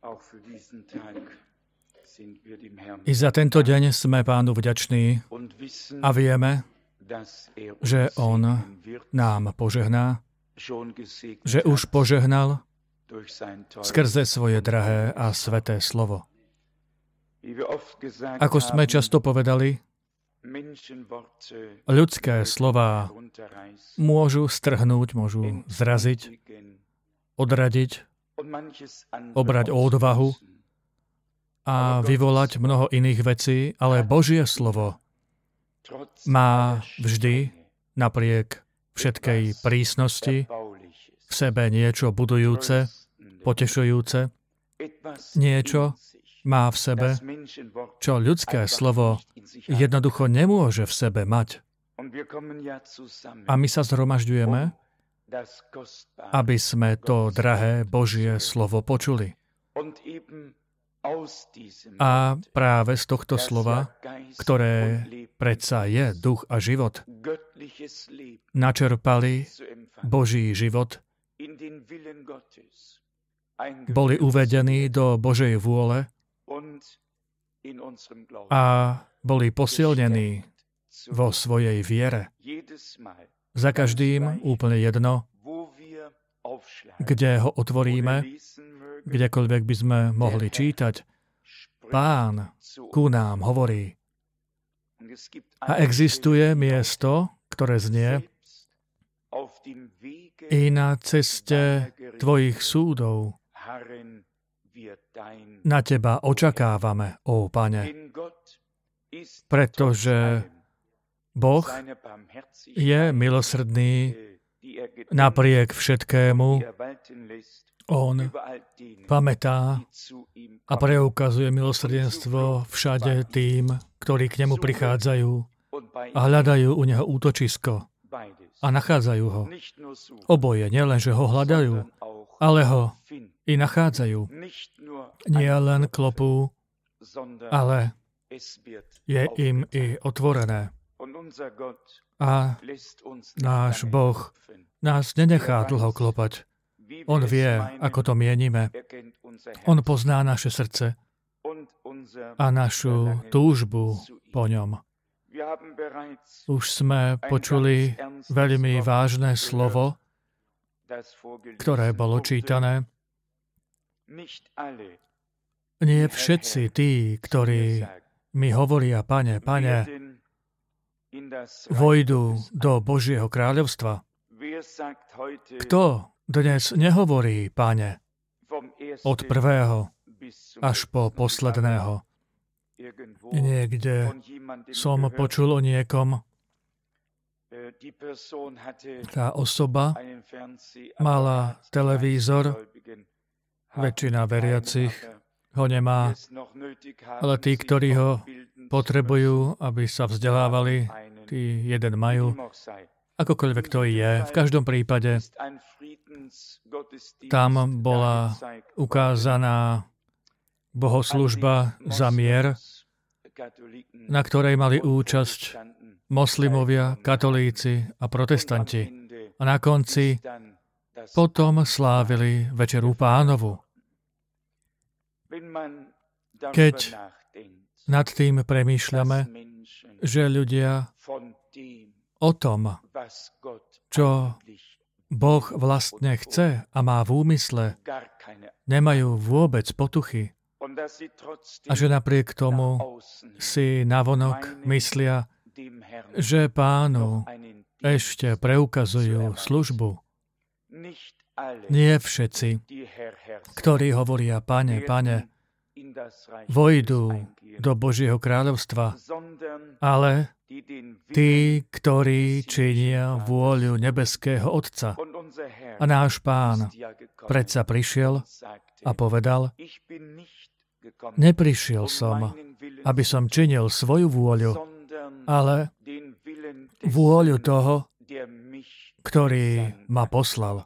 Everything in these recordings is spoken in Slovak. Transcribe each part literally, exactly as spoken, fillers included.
I za tento deň sme Pánu vďační a vieme, že On nám požehná, že už požehnal skrze svoje drahé a sveté slovo. Ako sme často povedali, ľudské slová môžu strhnúť, môžu zraziť, odradiť, obrať o odvahu a vyvolať mnoho iných vecí, ale Božie slovo má vždy, napriek všetkej prísnosti, v sebe niečo budujúce, potešujúce, niečo má v sebe, čo ľudské slovo jednoducho nemôže v sebe mať. A my sa zhromažďujeme, aby sme to drahé Božie slovo počuli. A práve z tohto slova, ktoré predsa je duch a život, načerpali Boží život, boli uvedení do Božej vôle a boli posilnení vo svojej viere. Za každým úplne jedno, kde ho otvoríme, kdekoľvek by sme mohli čítať, Pán ku nám hovorí. A existuje miesto, ktoré znie: I na ceste tvojich súdov na teba očakávame, ó Pane, pretože Boh je milosrdný napriek všetkému. On pamätá a preukazuje milosrdenstvo všade tým, ktorí k nemu prichádzajú a hľadajú u neho útočisko a nachádzajú ho. Oboje, nielen, že ho hľadajú, ale ho i nachádzajú. Nie len klopú, ale je im i otvorené. A náš Boh nás nenechá dlho klopať. On vie, ako to mienime. On pozná naše srdce a našu túžbu po ňom. Už sme počuli veľmi vážne slovo, ktoré bolo čítané. Nie všetci tí, ktorí mi hovoria, Pane, Pane, vojdu do Božieho kráľovstva. Kto dnes nehovorí, Pane, od prvého až po posledného? Niekde som počul o niekom, tá osoba mala televízor, väčšina veriacich ho nemá, ale tí, ktorí ho potrebujú, aby sa vzdelávali, tí jeden majú. Akokoľvek to je, v každom prípade tam bola ukázaná bohoslužba za mier, na ktorej mali účasť moslimovia, katolíci a protestanti. A na konci potom slávili Večeru Pánovu. Keď nad tým premýšľame, že ľudia o tom, čo Boh vlastne chce a má v úmysle, nemajú vôbec potuchy. A že napriek tomu si navonok myslia, že Pánu ešte preukazujú službu. Nie všetci, ktorí hovoria, Pane, Pane, vojdu do Božieho kráľovstva, ale tí, ktorí činia vôľu nebeského Otca. A náš Pán predsa prišiel a povedal, neprišiel som, aby som činil svoju vôľu, ale vôľu toho, ktorý ma poslal.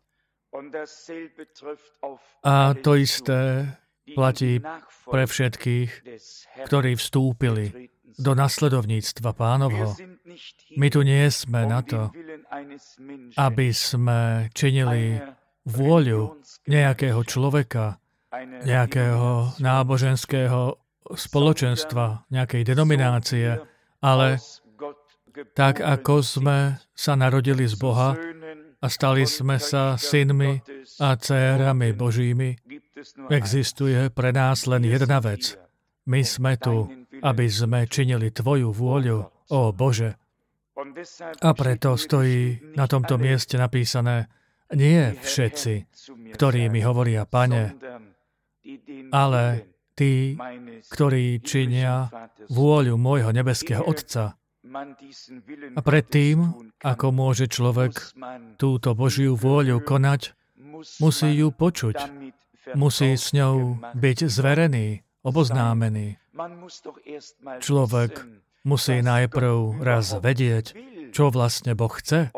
A to isté platí pre všetkých, ktorí vstúpili do nasledovníctva Pánovho. My tu nie sme na to, aby sme činili vôľu nejakého človeka, nejakého náboženského spoločenstva, nejakej denominácie, ale tak, ako sme sa narodili z Boha a stali sme sa synmi a dcérami Božími, existuje pre nás len jedna vec. My sme tu, aby sme činili Tvoju vôľu, ó Bože. A preto stojí na tomto mieste napísané, nie všetci, ktorí mi hovoria, Pane, ale tí, ktorí činia vôľu môjho nebeského Otca. A predtým, ako môže človek túto Božiu vôľu konať, musí ju počuť, musí s ňou byť zverený, oboznámený. Človek musí najprv raz vedieť, čo vlastne Boh chce.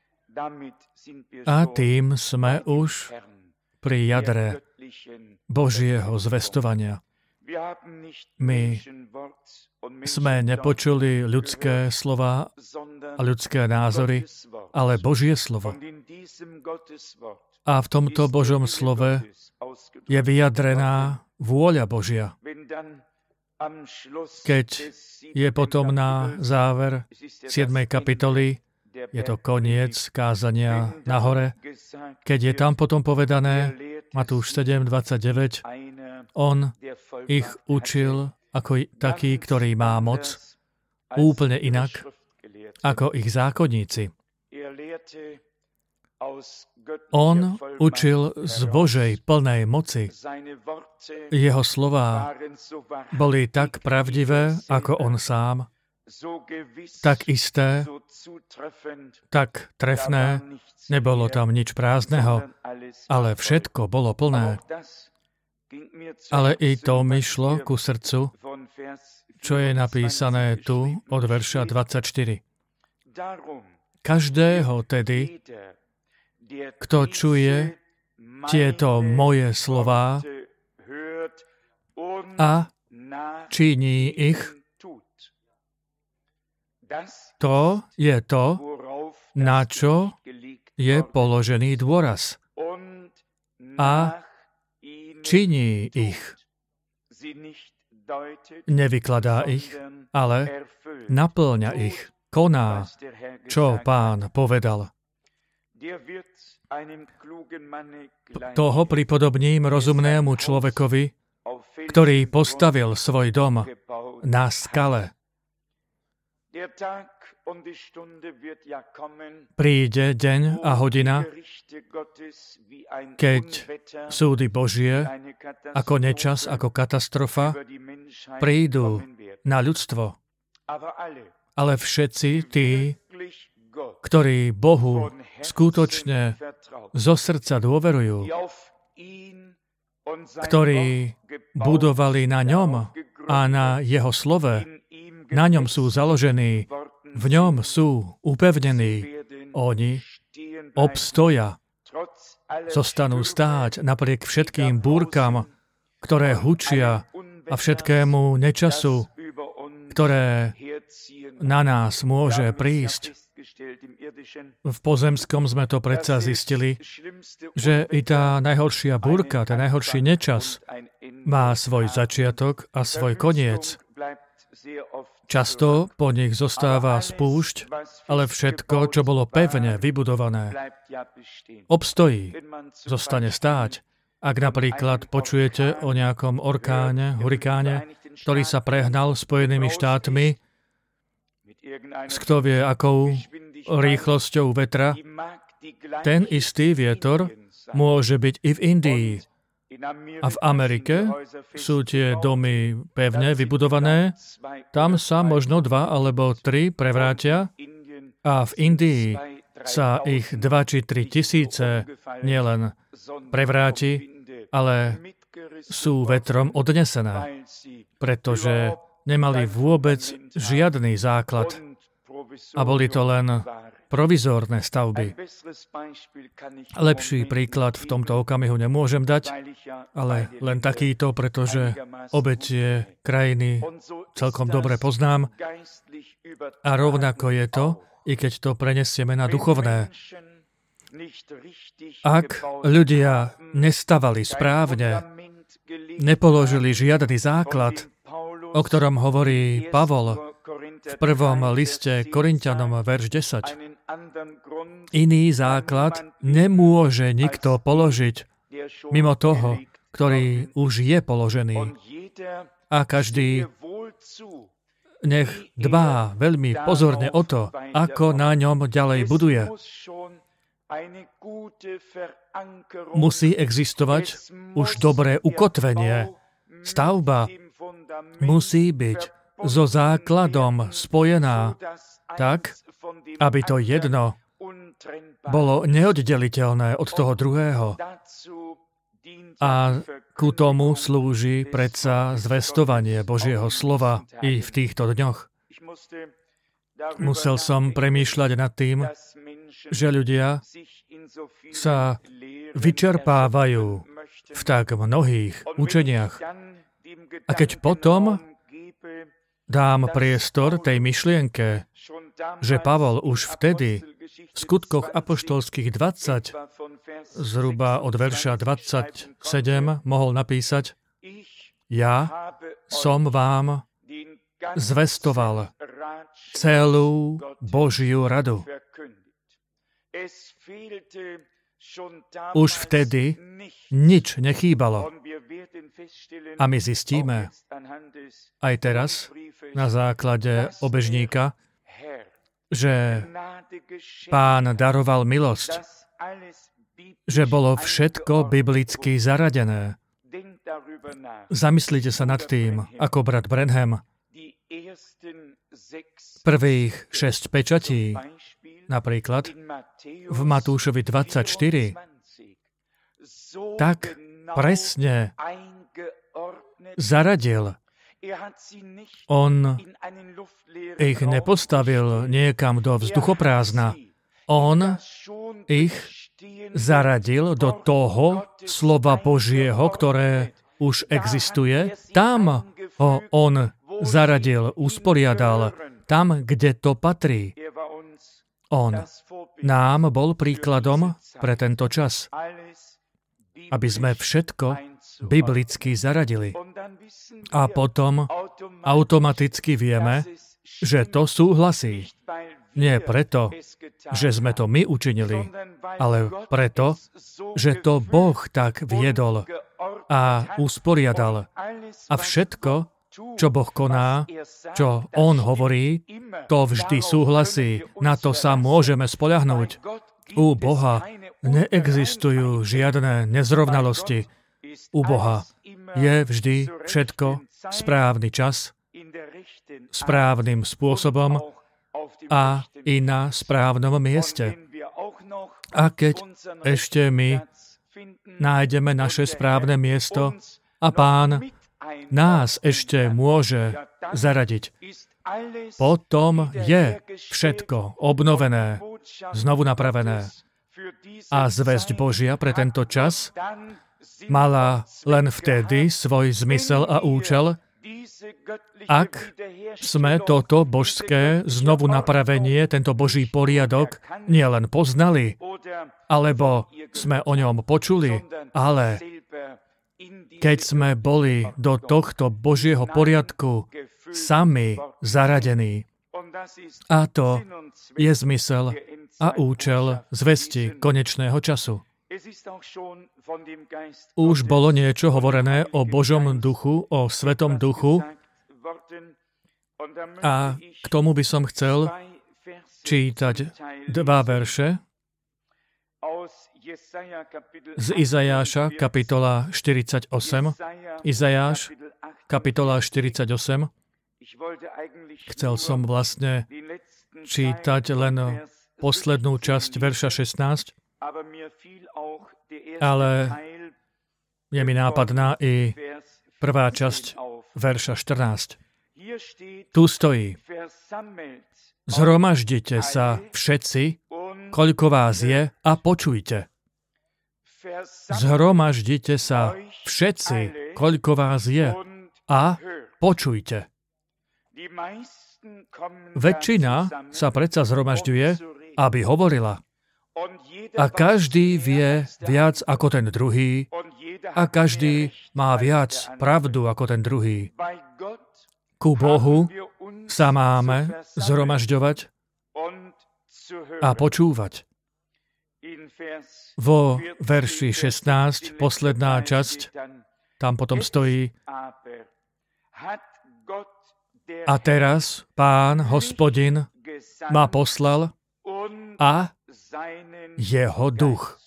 A tým sme už pri jadre Božieho zvestovania. My sme nepočuli ľudské slova a ľudské názory, ale Božie slovo. A v tomto Božom slove je vyjadrená vôľa Božia. Keď je potom na záver siedmej kapitoly, je to koniec kázania nahore, keď je tam potom povedané, Matúš sedem dvadsaťdeväť, on ich učil ako taký, ktorý má moc, úplne inak, ako ich zákonníci. On učil z Božej plnej moci. Jeho slová boli tak pravdivé, ako on sám, tak isté, tak trefné, nebolo tam nič prázdneho, ale všetko bolo plné. Ale i to mi šlo ku srdcu, čo je napísané tu od verša dvadsaťštyri. Každého tedy, kto čuje tieto moje slová a činí ich, to je to, na čo je položený dôraz. A činí ich. Nevykladá ich, ale naplňa ich, koná, čo Pán povedal. Toho pripodobním rozumnému človekovi, ktorý postavil svoj dom na skale. Príde deň a hodina, keď súdy Božie, ako nečas, ako katastrofa, prídu na ľudstvo. Ale všetci tí, ktorí Bohu skutočne zo srdca dôverujú, ktorí budovali na ňom a na jeho slove, na ňom sú založení, v ňom sú upevnení, oni obstoja, zostanú stáť napriek všetkým búrkam, ktoré hučia a všetkému nečasu, ktoré na nás môže prísť. V pozemskom sme to predsa zistili, že i tá najhoršia búrka, ten najhorší nečas má svoj začiatok a svoj koniec. Často po nich zostáva spúšť, ale všetko, čo bolo pevne vybudované, obstojí, zostane stáť. Ak napríklad počujete o nejakom orkáne, hurikáne, ktorý sa prehnal Spojenými štátmi, s kto vie akou rýchlosťou vetra, ten istý vietor môže byť i v Indii. A v Amerike sú tie domy pevne vybudované, tam sa možno dva alebo tri prevrátia a v Indii sa ich dva či tri tisíce nielen prevráti, ale sú vetrom odnesené, pretože nemali vôbec žiadny základ a boli to len provizórne stavby. Lepší príklad v tomto okamihu nemôžem dať, ale len takýto, pretože obetie krajiny celkom dobre poznám a rovnako je to, i keď to prenesieme na duchovné. Ak ľudia nestavali správne nepoložili žiadny základ, o ktorom hovorí Pavol v prvom liste Korinťanom, verš desať. Iný základ nemôže nikto položiť mimo toho, ktorý už je položený. A každý nech dbá veľmi pozorne o to, ako na ňom ďalej buduje. Musí existovať už dobré ukotvenie. Stavba musí byť so základom spojená tak, aby to jedno bolo neoddeliteľné od toho druhého. A ku tomu slúži predsa zvestovanie Božieho slova i v týchto dňoch. Musel som premýšľať nad tým, že ľudia sa vyčerpávajú v tak mnohých učeniach. A keď potom dám priestor tej myšlienke, že Pavol už vtedy v skutkoch apoštolských dvadsať, zhruba od verša dvadsaťsedem, mohol napísať: Ja som vám zvestoval celú Božiu radu. Už vtedy nič nechýbalo. A my zistíme aj teraz na základe obežníka, že Pán daroval milosť, že bolo všetko biblicky zaradené. Zamyslite sa nad tým, ako brat Branham prvých šesť pečatí, napríklad v Matúšovi dvadsaťštyri, tak presne zaradil. On ich nepostavil niekam do vzduchoprázdna. On ich zaradil do toho slova Božieho, ktoré už existuje. Tam ho on zaradil, usporiadal, tam, kde to patrí. On nám bol príkladom pre tento čas, aby sme všetko biblicky zaradili. A potom automaticky vieme, že to súhlasí. Nie preto, že sme to my učinili, ale preto, že to Boh tak viedol a usporiadal. A všetko, čo Boh koná, čo On hovorí, to vždy súhlasí. Na to sa môžeme spoľahnúť. U Boha neexistujú žiadne nezrovnalosti. U Boha je vždy všetko správny čas, správnym spôsobom a i na správnom mieste. A keď ešte my nájdeme naše správne miesto a Pán nás ešte môže zaradiť, potom je všetko obnovené, znovu napravené. A zvesť Božia pre tento čas mala len vtedy svoj zmysel a účel, ak sme toto božské znovu napravenie, tento Boží poriadok nielen poznali, alebo sme o ňom počuli, ale keď sme boli do tohto Božieho poriadku sami zaradení. A to je zmysel a účel zvesti konečného času. Už bolo niečo hovorené o Božom duchu, o Svetom duchu, a k tomu by som chcel čítať dva verše z Izajáša, kapitola štyridsaťosem. Izajáš, kapitola štyridsaťosem. Chcel som vlastne čítať len poslednú časť verša šestnásť, ale je mi nápadná i prvá časť verša štrnásť. Tu stojí: Zhromaždite sa všetci, koľko vás je, a počujte. Zhromaždite sa všetci, koľko vás je, a počujte. Väčšina sa predsa zhromažďuje, aby hovorila. A každý vie viac ako ten druhý, a každý má viac pravdu ako ten druhý. Ku Bohu sa máme zhromažďovať a počúvať. Vo verši šestnásť, posledná časť, tam potom stojí: A teraz Pán, Hospodin, ma poslal a jeho duch.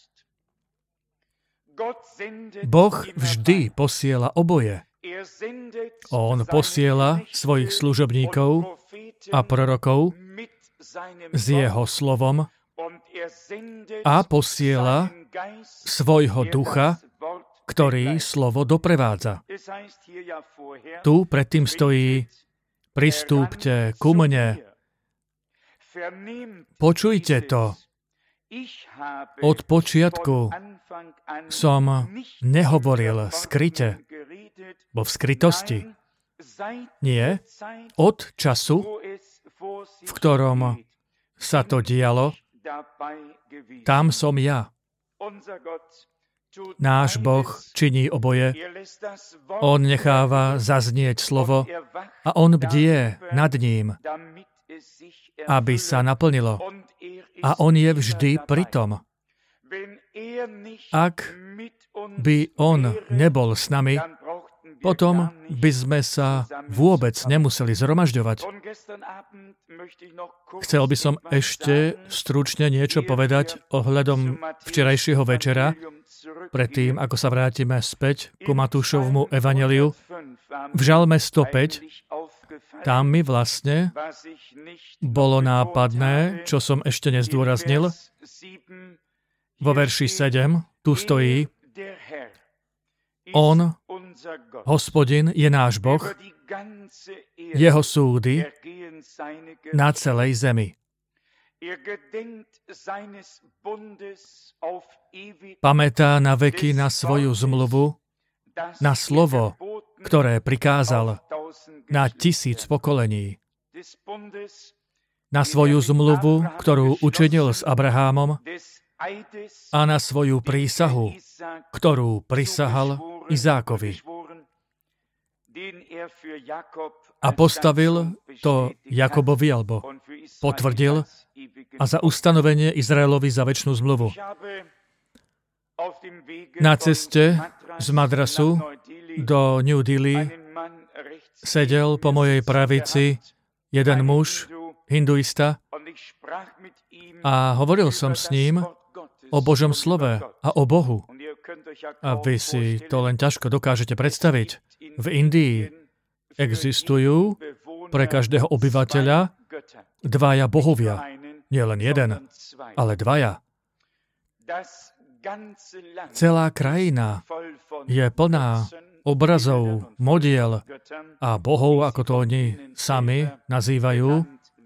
Boh vždy posiela oboje. On posiela svojich služobníkov a prorokov s jeho slovom a posiela svojho ducha, ktorý slovo doprevádza. Tu predtým stojí: Pristúpte ku mne, počujte to. Od počiatku som nehovoril skryte, vo skrytosti. Nie, od času, v ktorom sa to dialo, tam som ja. Náš Boh činí oboje. On necháva zaznieť slovo a on bdie nad ním, aby sa naplnilo. A on je vždy pri tom. Ak by on nebol s nami, potom by sme sa vôbec nemuseli zhromažďovať. Chcel by som ešte stručne niečo povedať ohľadom včerajšieho večera, predtým, ako sa vrátime späť ku Matúšovmu evanjeliu. V Žalme sto päť, tam mi vlastne bolo nápadné, čo som ešte nezdôraznil. Vo verši sedem tu stojí: On, Hospodin, je náš Boh, jeho súdy na celej zemi. Pamätá na veky na svoju zmluvu, na slovo, ktoré prikázal na tisíc pokolení. Na svoju zmluvu, ktorú učinil s Abrahámom, a na svoju prísahu, ktorú prisahal Izákovi. A postavil to Jakobovi, alebo potvrdil, a za ustanovenie Izraelovi za večnú zmluvu. Na ceste z Madrasu do New Delhi sedel po mojej pravici jeden muž, hinduista, a hovoril som s ním o Božom slove a o Bohu. A vy si to len ťažko dokážete predstaviť. V Indii existujú pre každého obyvateľa dvaja bohovia. Nie len jeden, ale dvaja. Celá krajina je plná obrazov, modiel a bohov, ako to oni sami nazývajú.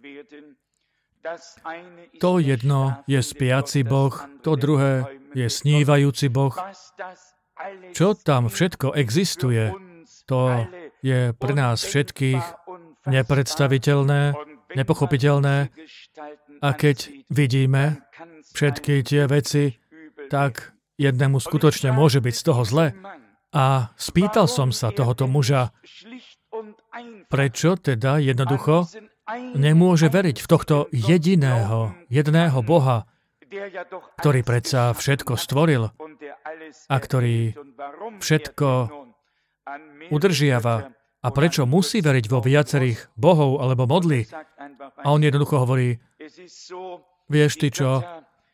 To jedno je spiaci Boh, to druhé je snívajúci Boh. Čo tam všetko existuje, to je pre nás všetkých nepredstaviteľné, nepochopiteľné. A keď vidíme všetky tie veci, tak jednému skutočne môže byť z toho zle. A spýtal som sa tohoto muža, prečo teda jednoducho nemôže veriť v tohto jediného, jedného Boha, ktorý predsa všetko stvoril a ktorý všetko udržiava. A prečo musí veriť vo viacerých bohov alebo modly? A on jednoducho hovorí: vieš ty čo,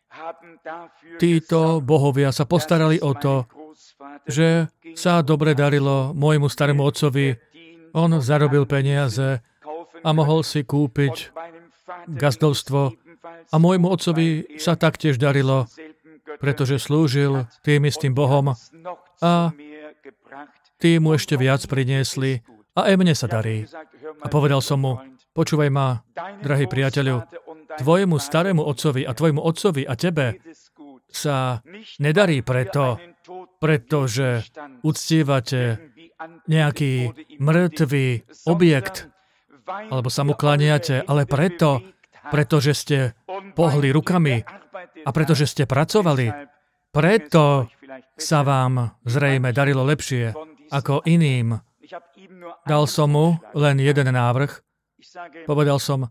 títo bohovia sa postarali o to, že sa dobre darilo môjmu starému otcovi. On zarobil peniaze a mohol si kúpiť gazdovstvo. A môjmu otcovi sa taktiež darilo, pretože slúžil tým istým Bohom a tí mu ešte viac priniesli a aj mne sa darí. A povedal som mu: počúvaj ma, drahý priateľu, tvojemu starému otcovi a tvojmu otcovi a tebe sa nedarí preto, pretože uctívate nejaký mŕtvý objekt, alebo sa mu klaniate, ale preto, pretože ste pohli rukami a pretože ste pracovali. Preto sa vám zrejme darilo lepšie ako iným. Dal som mu len jeden návrh. Povedal som,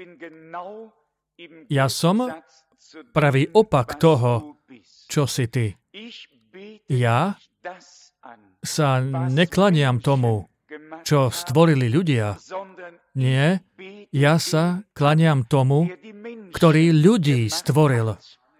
ja som pravý opak toho, čo si ty. Ja sa neklaniam tomu, čo stvorili ľudia. Nie, ja sa klaniam tomu, ktorý ľudí stvoril.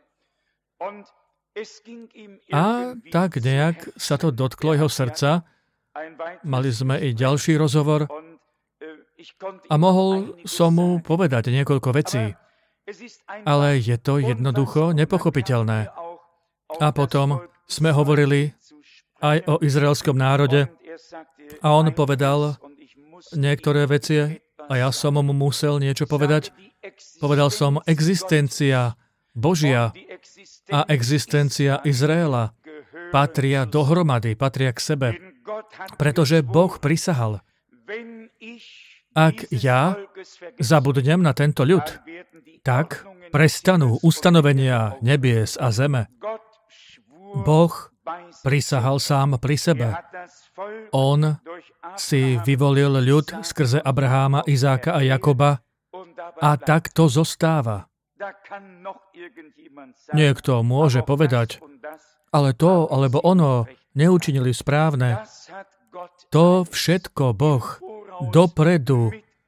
A tak nejak sa to dotklo jeho srdca. Mali sme i ďalší rozhovor a mohol som mu povedať niekoľko vecí. Ale je to jednoducho nepochopiteľné. A potom sme hovorili aj o izraelskom národe a on povedal niektoré veci a ja som mu musel niečo povedať. Povedal som, existencia Božia a existencia Izraela patria dohromady, patria k sebe, pretože Boh prisahal. Ak ja zabudnem na tento ľud, tak prestanú ustanovenia nebies a zeme. Boh prisahal sám pri sebe. On si vyvolil ľud skrze Abraháma, Izáka a Jakoba a tak to zostáva. Niekto môže povedať, ale to alebo ono neučinili správne. To všetko Boh dopredu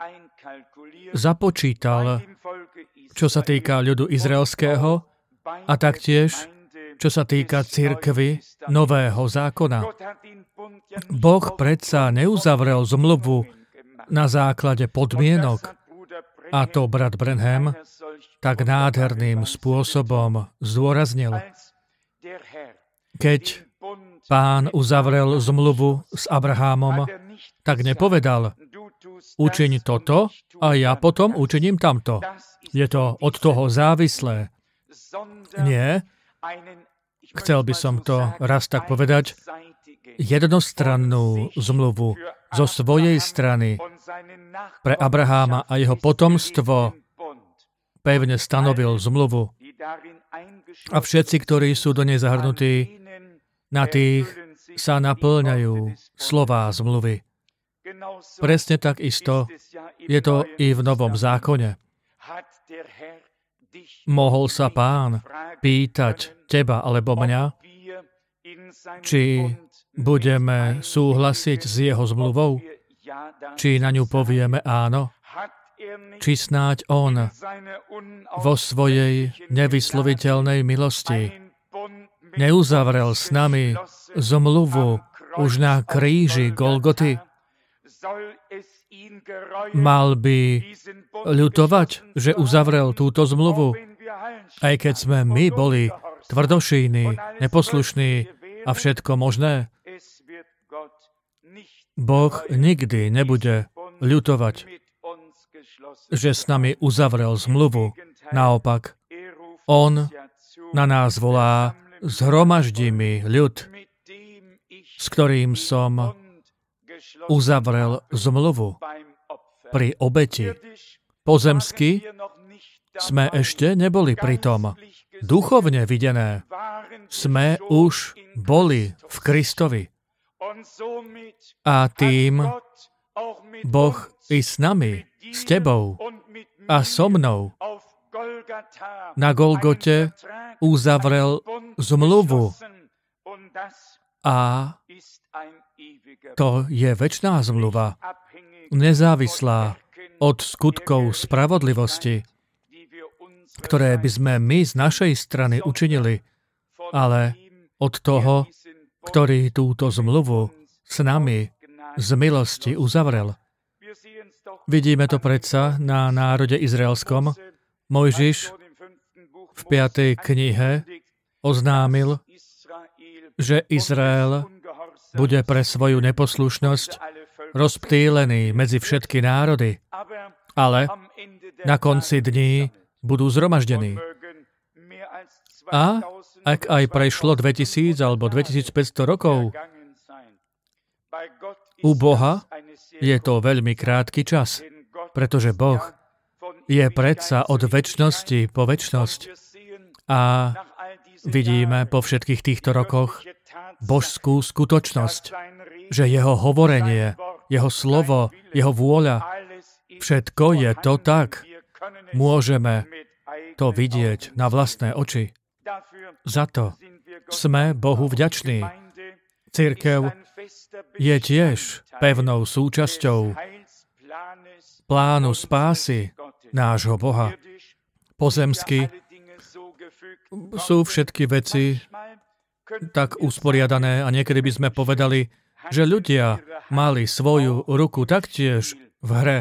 započítal, čo sa týka ľudu izraelského a taktiež, čo sa týka cirkvi Nového zákona. Boh predsa neuzavrel zmluvu na základe podmienok, a to brat Branham tak nádherným spôsobom zdôraznil. Keď Pán uzavrel zmluvu s Abrahámom, tak nepovedal, učiň toto a ja potom učiním tamto. Je to od toho závislé. Nie. Chcel by som to raz tak povedať, jednostrannú zmluvu zo svojej strany pre Abraháma a jeho potomstvo pevne stanovil zmluvu. A všetci, ktorí sú do nej zahrnutí, na tých sa naplňajú slová zmluvy. Presne tak isto je to i v Novom zákone. Mohol sa Pán pýtať teba alebo mňa, či budeme súhlasiť s jeho zmluvou, či na ňu povieme áno, či snáď on vo svojej nevysloviteľnej milosti neuzavrel s nami zmluvu už na kríži Golgoty. Mal by ľutovať, že uzavrel túto zmluvu, aj keď sme my boli tvrdošíni, neposlušní a všetko možné. Boh nikdy nebude ľutovať, že s nami uzavrel zmluvu. Naopak, on na nás volá, zhromaždi mi ľud, s ktorým som uzavrel zmluvu pri obeti. Pozemsky sme ešte neboli pri tom. Duchovne videné sme už boli v Kristovi. A tým Boh i s nami, s tebou a so mnou na Golgote uzavrel zmluvu. A to je večná zmluva, nezávislá od skutkov spravodlivosti, ktoré by sme my z našej strany učinili, ale od toho, ktorý túto zmluvu s nami z milosti uzavrel. Vidíme to predsa na národe izraelskom. Mojžiš v piatej knihe oznámil, že Izrael bude pre svoju neposlušnosť rozptýlený medzi všetky národy, ale na konci dní budú zhromaždení. A ak aj prešlo dvetisíc alebo dvetisícpäťsto rokov, u Boha je to veľmi krátky čas, pretože Boh je predsa od večnosti po večnosť. A vidíme po všetkých týchto rokoch božskú skutočnosť, že jeho hovorenie, jeho slovo, jeho vôľa, všetko je to tak. Môžeme to vidieť na vlastné oči. Za to sme Bohu vďační. Cirkev je tiež pevnou súčasťou plánu spásy nášho Boha. Pozemsky sú všetky veci tak usporiadané a niekedy by sme povedali, že ľudia mali svoju ruku taktiež v hre.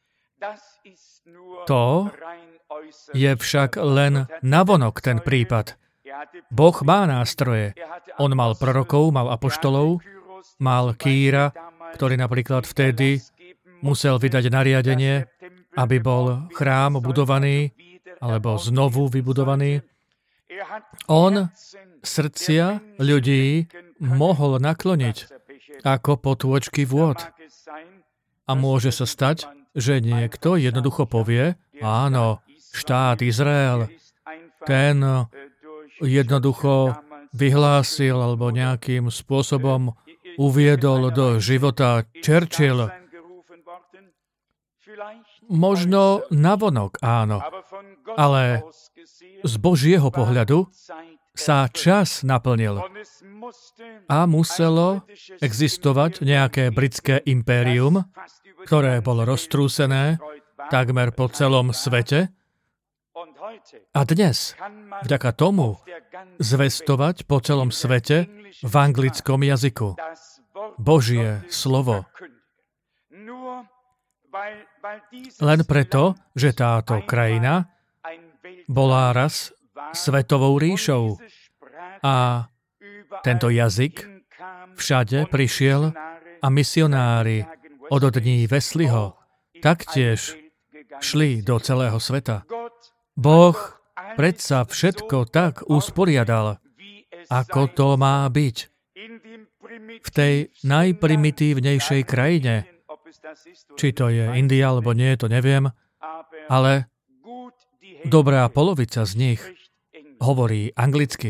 To je však len navonok ten prípad. Boh má nástroje. On mal prorokov, mal apoštolov, mal Kýra, ktorý napríklad vtedy musel vydať nariadenie, aby bol chrám budovaný, alebo znovu vybudovaný. On srdcia ľudí mohol nakloniť ako potôčky vôd. A môže sa stať, že niekto jednoducho povie, áno, štát Izrael, ten jednoducho vyhlásil alebo nejakým spôsobom uviedol do života Churchill. Možno navonok, áno, ale z Božieho pohľadu sa čas naplnil a muselo existovať nejaké britské impérium, ktoré bolo roztrúsené takmer po celom svete. A dnes, vďaka tomu, zvestovať po celom svete v anglickom jazyku Božie slovo. Len preto, že táto krajina bola raz svetovou ríšou a tento jazyk všade prišiel a misionári od dní Wesleyho taktiež šli do celého sveta. Boh predsa všetko tak usporiadal, ako to má byť. V tej najprimitívnejšej krajine, či to je India, alebo nie, to neviem, ale dobrá polovica z nich hovorí anglicky.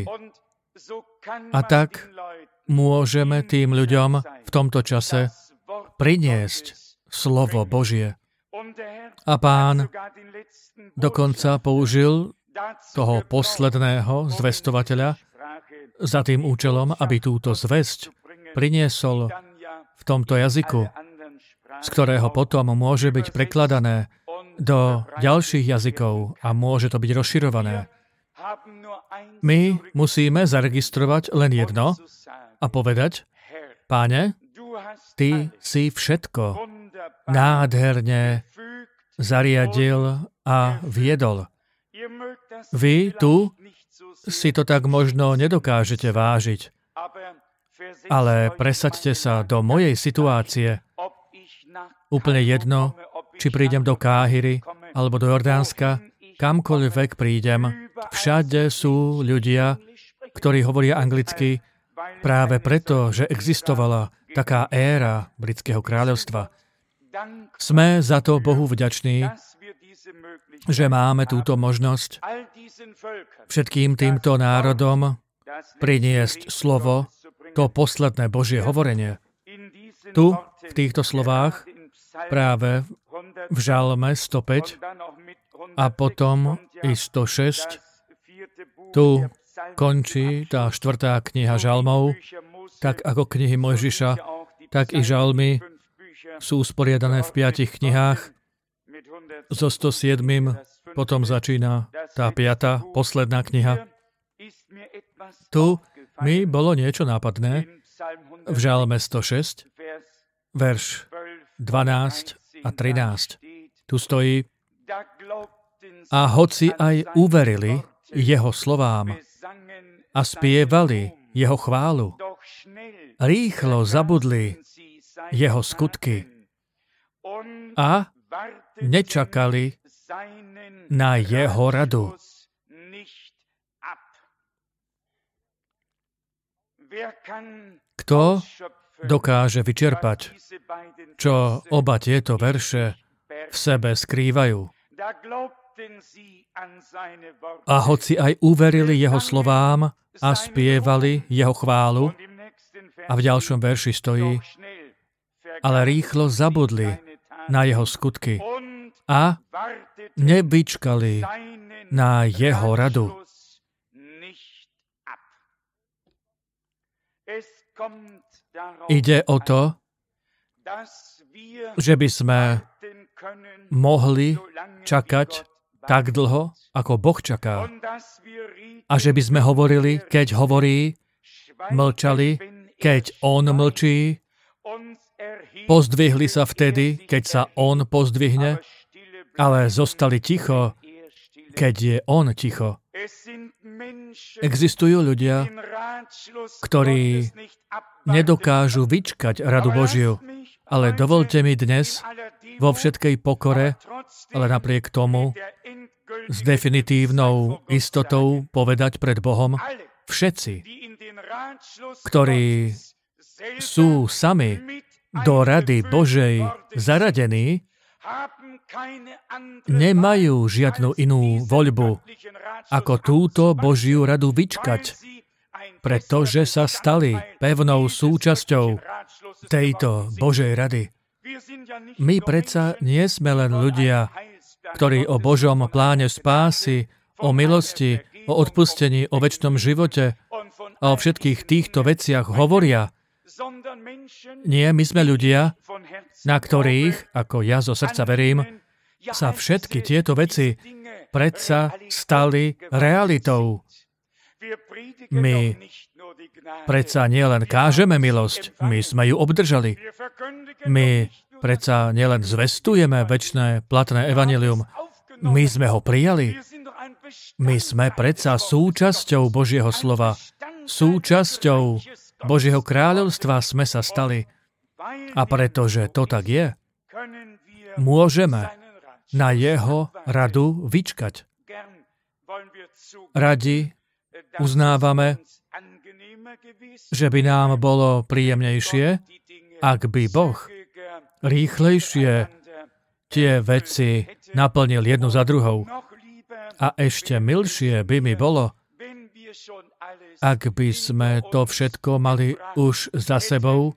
A tak môžeme tým ľuďom v tomto čase priniesť slovo Božie. A Pán dokonca použil toho posledného zvestovateľa za tým účelom, aby túto zvesť priniesol v tomto jazyku, z ktorého potom môže byť prekladané do ďalších jazykov a môže to byť rozširované. My musíme zaregistrovať len jedno a povedať, Páne, Ty si všetko nádherne zariadil a viedol. Vy tu si to tak možno nedokážete vážiť, ale presaďte sa do mojej situácie. Úplne jedno, či prídem do Káhiry alebo do Jordánska, kamkoľvek prídem, všade sú ľudia, ktorí hovoria anglicky práve preto, že existovala taká éra Britského kráľovstva. Sme za to Bohu vďační, že máme túto možnosť všetkým týmto národom priniesť slovo, to posledné Božie hovorenie. Tu, v týchto slovách, práve v Žalme sto päť a potom i sto šesť, tu končí tá štvrtá kniha Žalmov, tak ako knihy Mojžiša, tak i Žalmy sú usporiadané v piatich knihách. So sto siedmym potom začína tá piata, posledná kniha. Tu mi bolo niečo nápadné v Žalme sto šesť, verš dvanásť a trinásť. Tu stojí: a hoci aj uverili jeho slovám a spievali jeho chválu, rýchlo zabudli jeho skutky a nečakali na jeho radu. Kto dokáže vyčerpať, čo oba tieto verše v sebe skrývajú? A hoci aj uverili jeho slovám a spievali jeho chválu, a v ďalšom verši stojí, ale rýchlo zabudli na jeho skutky a nevyčkali na jeho radu. Ide o to, že by sme mohli čakať tak dlho, ako Boh čaká. A že by sme hovorili, keď hovorí, mlčali, keď On mlčí, pozdvihli sa vtedy, keď sa On pozdvihne, ale zostali ticho, keď je On ticho. Existujú ľudia, ktorí nedokážu vyčkať radu Božiu, ale dovolte mi dnes vo všetkej pokore, ale napriek tomu s definitívnou istotou povedať pred Bohom, všetci, ktorí sú sami do rady Božej zaradení, nemajú žiadnu inú voľbu, ako túto Božiu radu vyčkať, pretože sa stali pevnou súčasťou tejto Božej rady. My predsa nie sme len ľudia, ktorí o Božom pláne spásy, o milosti, o odpustení, o večnom živote a o všetkých týchto veciach hovoria. Nie, my sme ľudia, na ktorých, ako ja zo srdca verím, sa všetky tieto veci predsa stali realitou. My predsa nielen kážeme milosť, my sme ju obdržali. My predsa nielen zvestujeme večné platné evanjelium, my sme ho prijali. My sme predsa súčasťou Božieho slova, súčasťou Božieho kráľovstva sme sa stali. A pretože to tak je, môžeme na jeho radu vyčkať. Radi uznávame, že by nám bolo príjemnejšie, ak by Boh rýchlejšie tie veci naplnil jednu za druhou. A ešte milšie by mi bolo, ak by sme to všetko mali už za sebou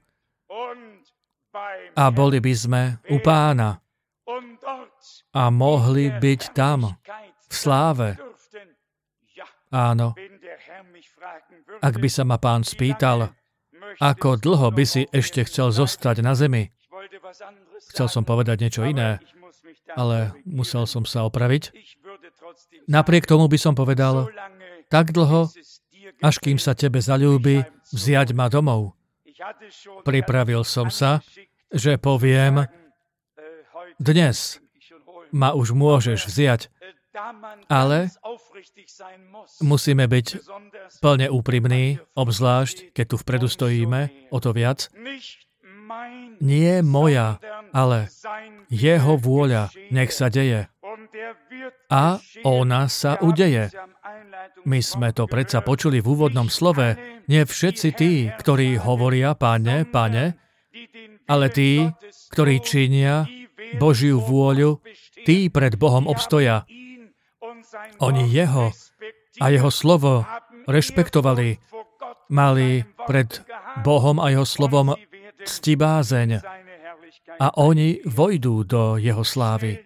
a boli by sme u Pána a mohli byť tam v sláve. Áno. Ak by sa ma Pán spýtal, ako dlho by si ešte chcel zostať na zemi, chcel som povedať niečo iné, ale musel som sa opraviť. Napriek tomu by som povedal, tak dlho, až kým sa tebe zaľúbi, vziať ma domov. Pripravil som sa, že poviem, dnes ma už môžeš vziať, ale musíme byť plne úprimní, obzvlášť, keď tu vpredu stojíme, o to viac. Nie moja, ale jeho vôľa nech sa deje. A ona sa udeje. My sme to predsa počuli v úvodnom slove. Nie všetci tí, ktorí hovoria, Pane, Pane, ale tí, ktorí činia Božiu vôľu, tí pred Bohom obstoja. Oni jeho a jeho slovo rešpektovali, mali pred Bohom a jeho slovom ctibázeň a oni vojdú do jeho slávy.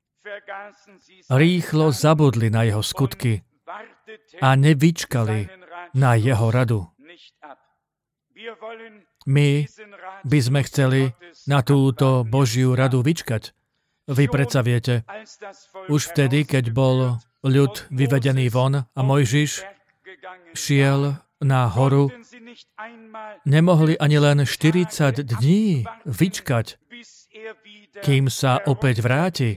Rýchlo zabudli na jeho skutky a nevyčkali na jeho radu. My by sme chceli na túto Božiu radu vyčkať. Vy predsa viete, už vtedy, keď bol ľud vyvedený von a Mojžiš šiel na horu, nemohli ani len štyridsať dní vyčkať, kým sa opäť vráti.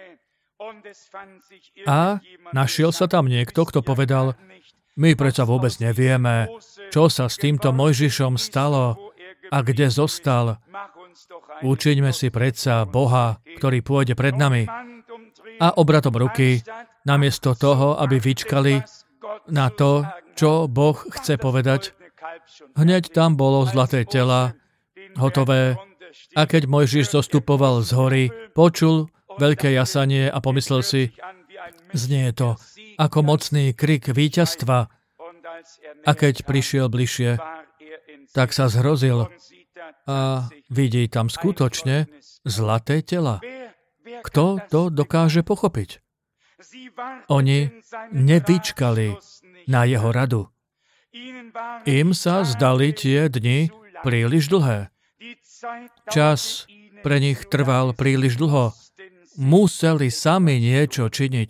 A našiel sa tam niekto, kto povedal, my predsa vôbec nevieme, čo sa s týmto Mojžišom stalo a kde zostal. Učiňme si predsa Boha, ktorý pôjde pred nami. A obratom ruky, namiesto toho, aby vyčkali na to, čo Boh chce povedať, hneď tam bolo zlaté tela, hotové. A keď Mojžiš zostupoval z hory, počul veľké jasanie a pomyslel si, Znie to ako mocný krik víťazstva a keď prišiel bližšie, tak sa zhrozil a vidí tam skutočne zlaté tela. Kto to dokáže pochopiť? Oni nevyčkali na jeho radu. Im sa zdali tie dni príliš dlhé. Čas pre nich trval príliš dlho. Museli sami niečo činiť.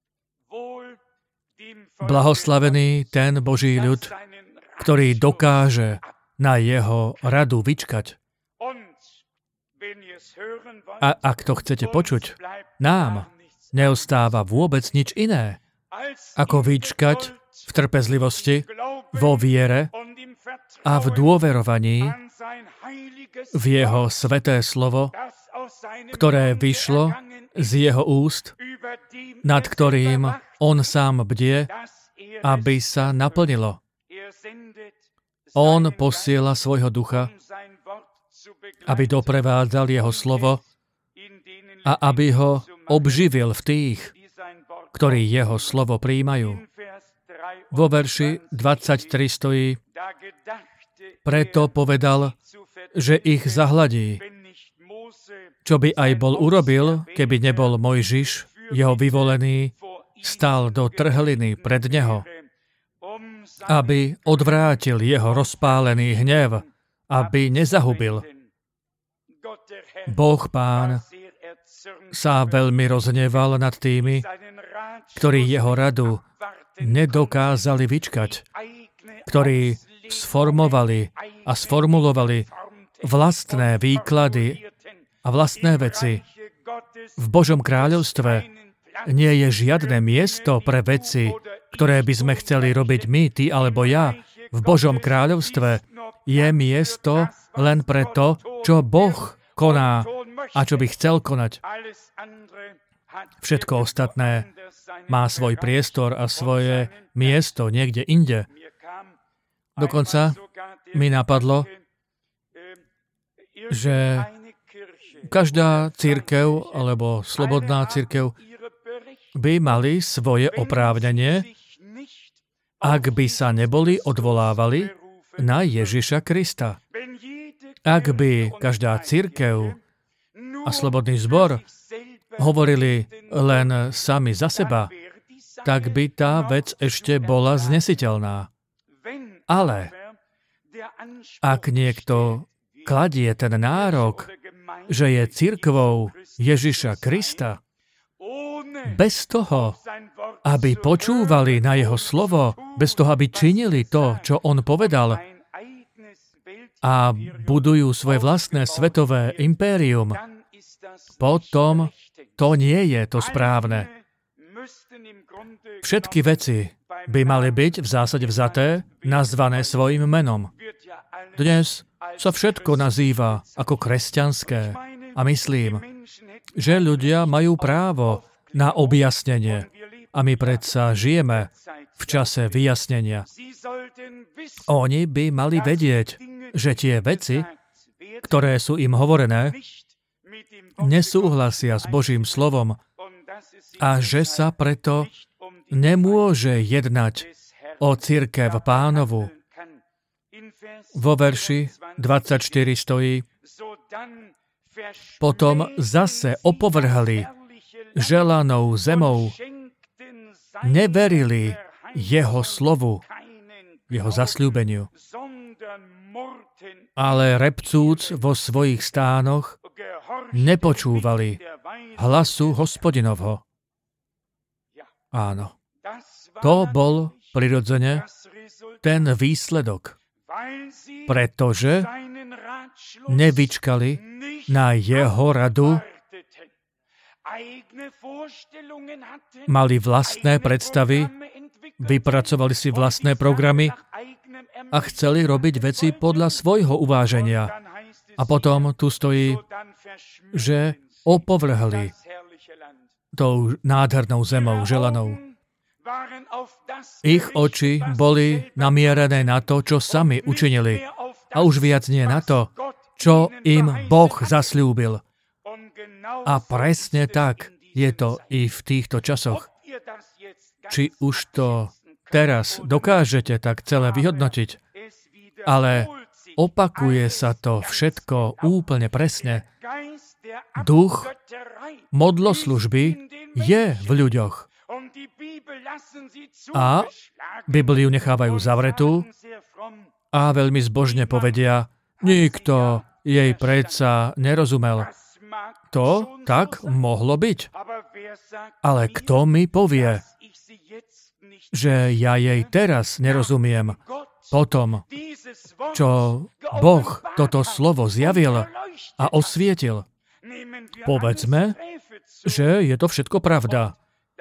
Blahoslavený ten Boží ľud, ktorý dokáže na jeho radu vyčkať. A ak to chcete počuť, nám neostáva vôbec nič iné, ako vyčkať v trpezlivosti, vo viere a v dôverovaní v jeho sveté slovo, ktoré vyšlo z jeho úst, nad ktorým on sám bdie, aby sa naplnilo. On posiela svojho ducha, aby doprevádzal jeho slovo a aby ho obživil v tých, ktorí jeho slovo prijímajú. Vo verši dvadsaťtri stojí: Preto povedal, že ich zahladí. Čo by aj bol urobil, keby nebol Mojžiš, jeho vyvolený, stál do trhliny pred neho, aby odvrátil jeho rozpálený hnev, aby nezahubil. Boh Pán sa veľmi rozhneval nad tými, ktorí jeho radu nedokázali vyčkať, ktorí sformovali a sformulovali vlastné výklady a vlastné veci. V Božom kráľovstve nie je žiadne miesto pre veci, ktoré by sme chceli robiť my, ty alebo ja. V Božom kráľovstve je miesto len pre to, čo Boh koná a čo by chcel konať. Všetko ostatné má svoj priestor a svoje miesto niekde inde. Dokonca mi napadlo, že každá cirkev alebo slobodná cirkev by mali svoje oprávnenie, ak by sa neboli odvolávali na Ježiša Krista. Ak by každá cirkev a slobodný zbor hovorili len sami za seba, tak by tá vec ešte bola znesiteľná. Ale ak niekto kladie ten nárok, že je cirkvou Ježiša Krista, bez toho, aby počúvali na jeho slovo, bez toho, aby činili to, čo on povedal, a budujú svoje vlastné svetové impérium, potom to nie je to správne. Všetky veci by mali byť v zásade vzaté, nazvané svojim menom. Dnes sa všetko nazýva ako kresťanské a myslím, že ľudia majú právo na objasnenie a my predsa žijeme v čase vyjasnenia. Oni by mali vedieť, že tie veci, ktoré sú im hovorené, nesúhlasia s Božím slovom a že sa preto nemôže jednať o cirkev Pánovu. Vo verši dvadsaťštyri stojí: Potom zase opovrhali želanou zemou, neverili jeho slovu, jeho zasľúbeniu, ale repcúc vo svojich stánoch nepočúvali hlasu Hospodinovho. Áno, to bol prirodzene ten výsledok, pretože nevyčkali na jeho radu, mali vlastné predstavy, vypracovali si vlastné programy a chceli robiť veci podľa svojho uváženia. A potom tu stojí, že opovrhli tou nádhernou zemou, želanou. Ich oči boli namierené na to, čo sami učinili, a už viac nie na to, čo im Boh zasľúbil. A presne tak je to i v týchto časoch. či už to teraz dokážete tak celé vyhodnotiť, ale opakuje sa to všetko úplne presne. Duch modloslužby je v ľuďoch. A Bibliu nechávajú zavretú a veľmi zbožne povedia, nikto jej predsa nerozumel. To tak mohlo byť. Ale kto mi povie, že ja jej teraz nerozumiem, potom, čo Boh toto slovo zjavil a osvietil? Povedzme, že je to všetko pravda.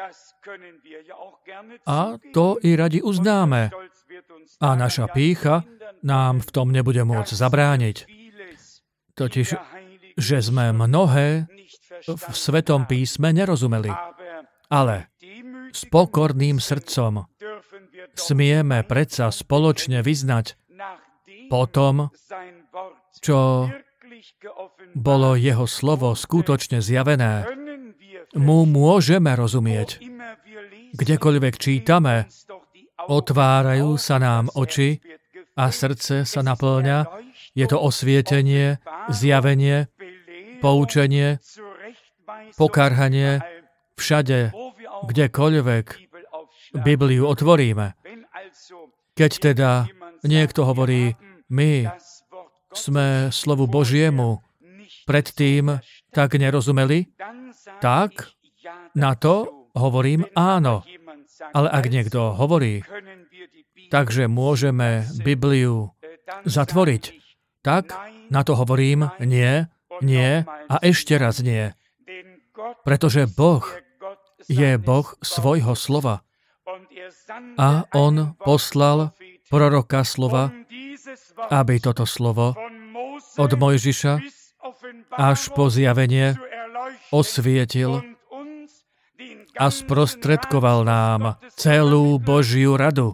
A to i radi uznáme. A naša pýcha nám v tom nebude môcť zabrániť. Totiž, že sme mnohé v Svetom písme nerozumeli. Ale s pokorným srdcom smieme predsa spoločne vyznať po tom, čo bolo jeho slovo skutočne zjavené. Mu môžeme rozumieť. Kdekoľvek čítame, otvárajú sa nám oči a srdce sa naplňa. Je to osvietenie, zjavenie, poučenie, pokarhanie, všade, kdekoľvek Bibliu otvoríme. Keď teda niekto hovorí, my sme slovu Božiemu predtým tak nerozumeli, tak na to hovorím áno. Ale ak niekto hovorí, takže môžeme Bibliu zatvoriť, tak na to hovorím nie, nie a ešte raz nie. Pretože Boh je Boh svojho slova. A on poslal proroka slova, aby toto slovo od Mojžiša až po zjavenie osvietil a sprostredkoval nám celú Božiu radu.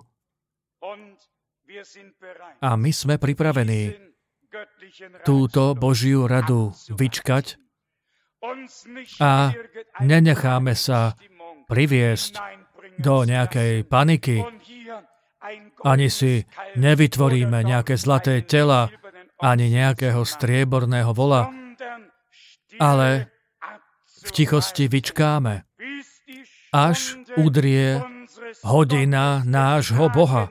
A my sme pripravení túto Božiu radu vyčkať a nenecháme sa priviesť do nejakej paniky. Ani si nevytvoríme nejaké zlaté tela, ani nejakého strieborného vola, ale v tichosti vyčkáme, až udrie hodina nášho Boha.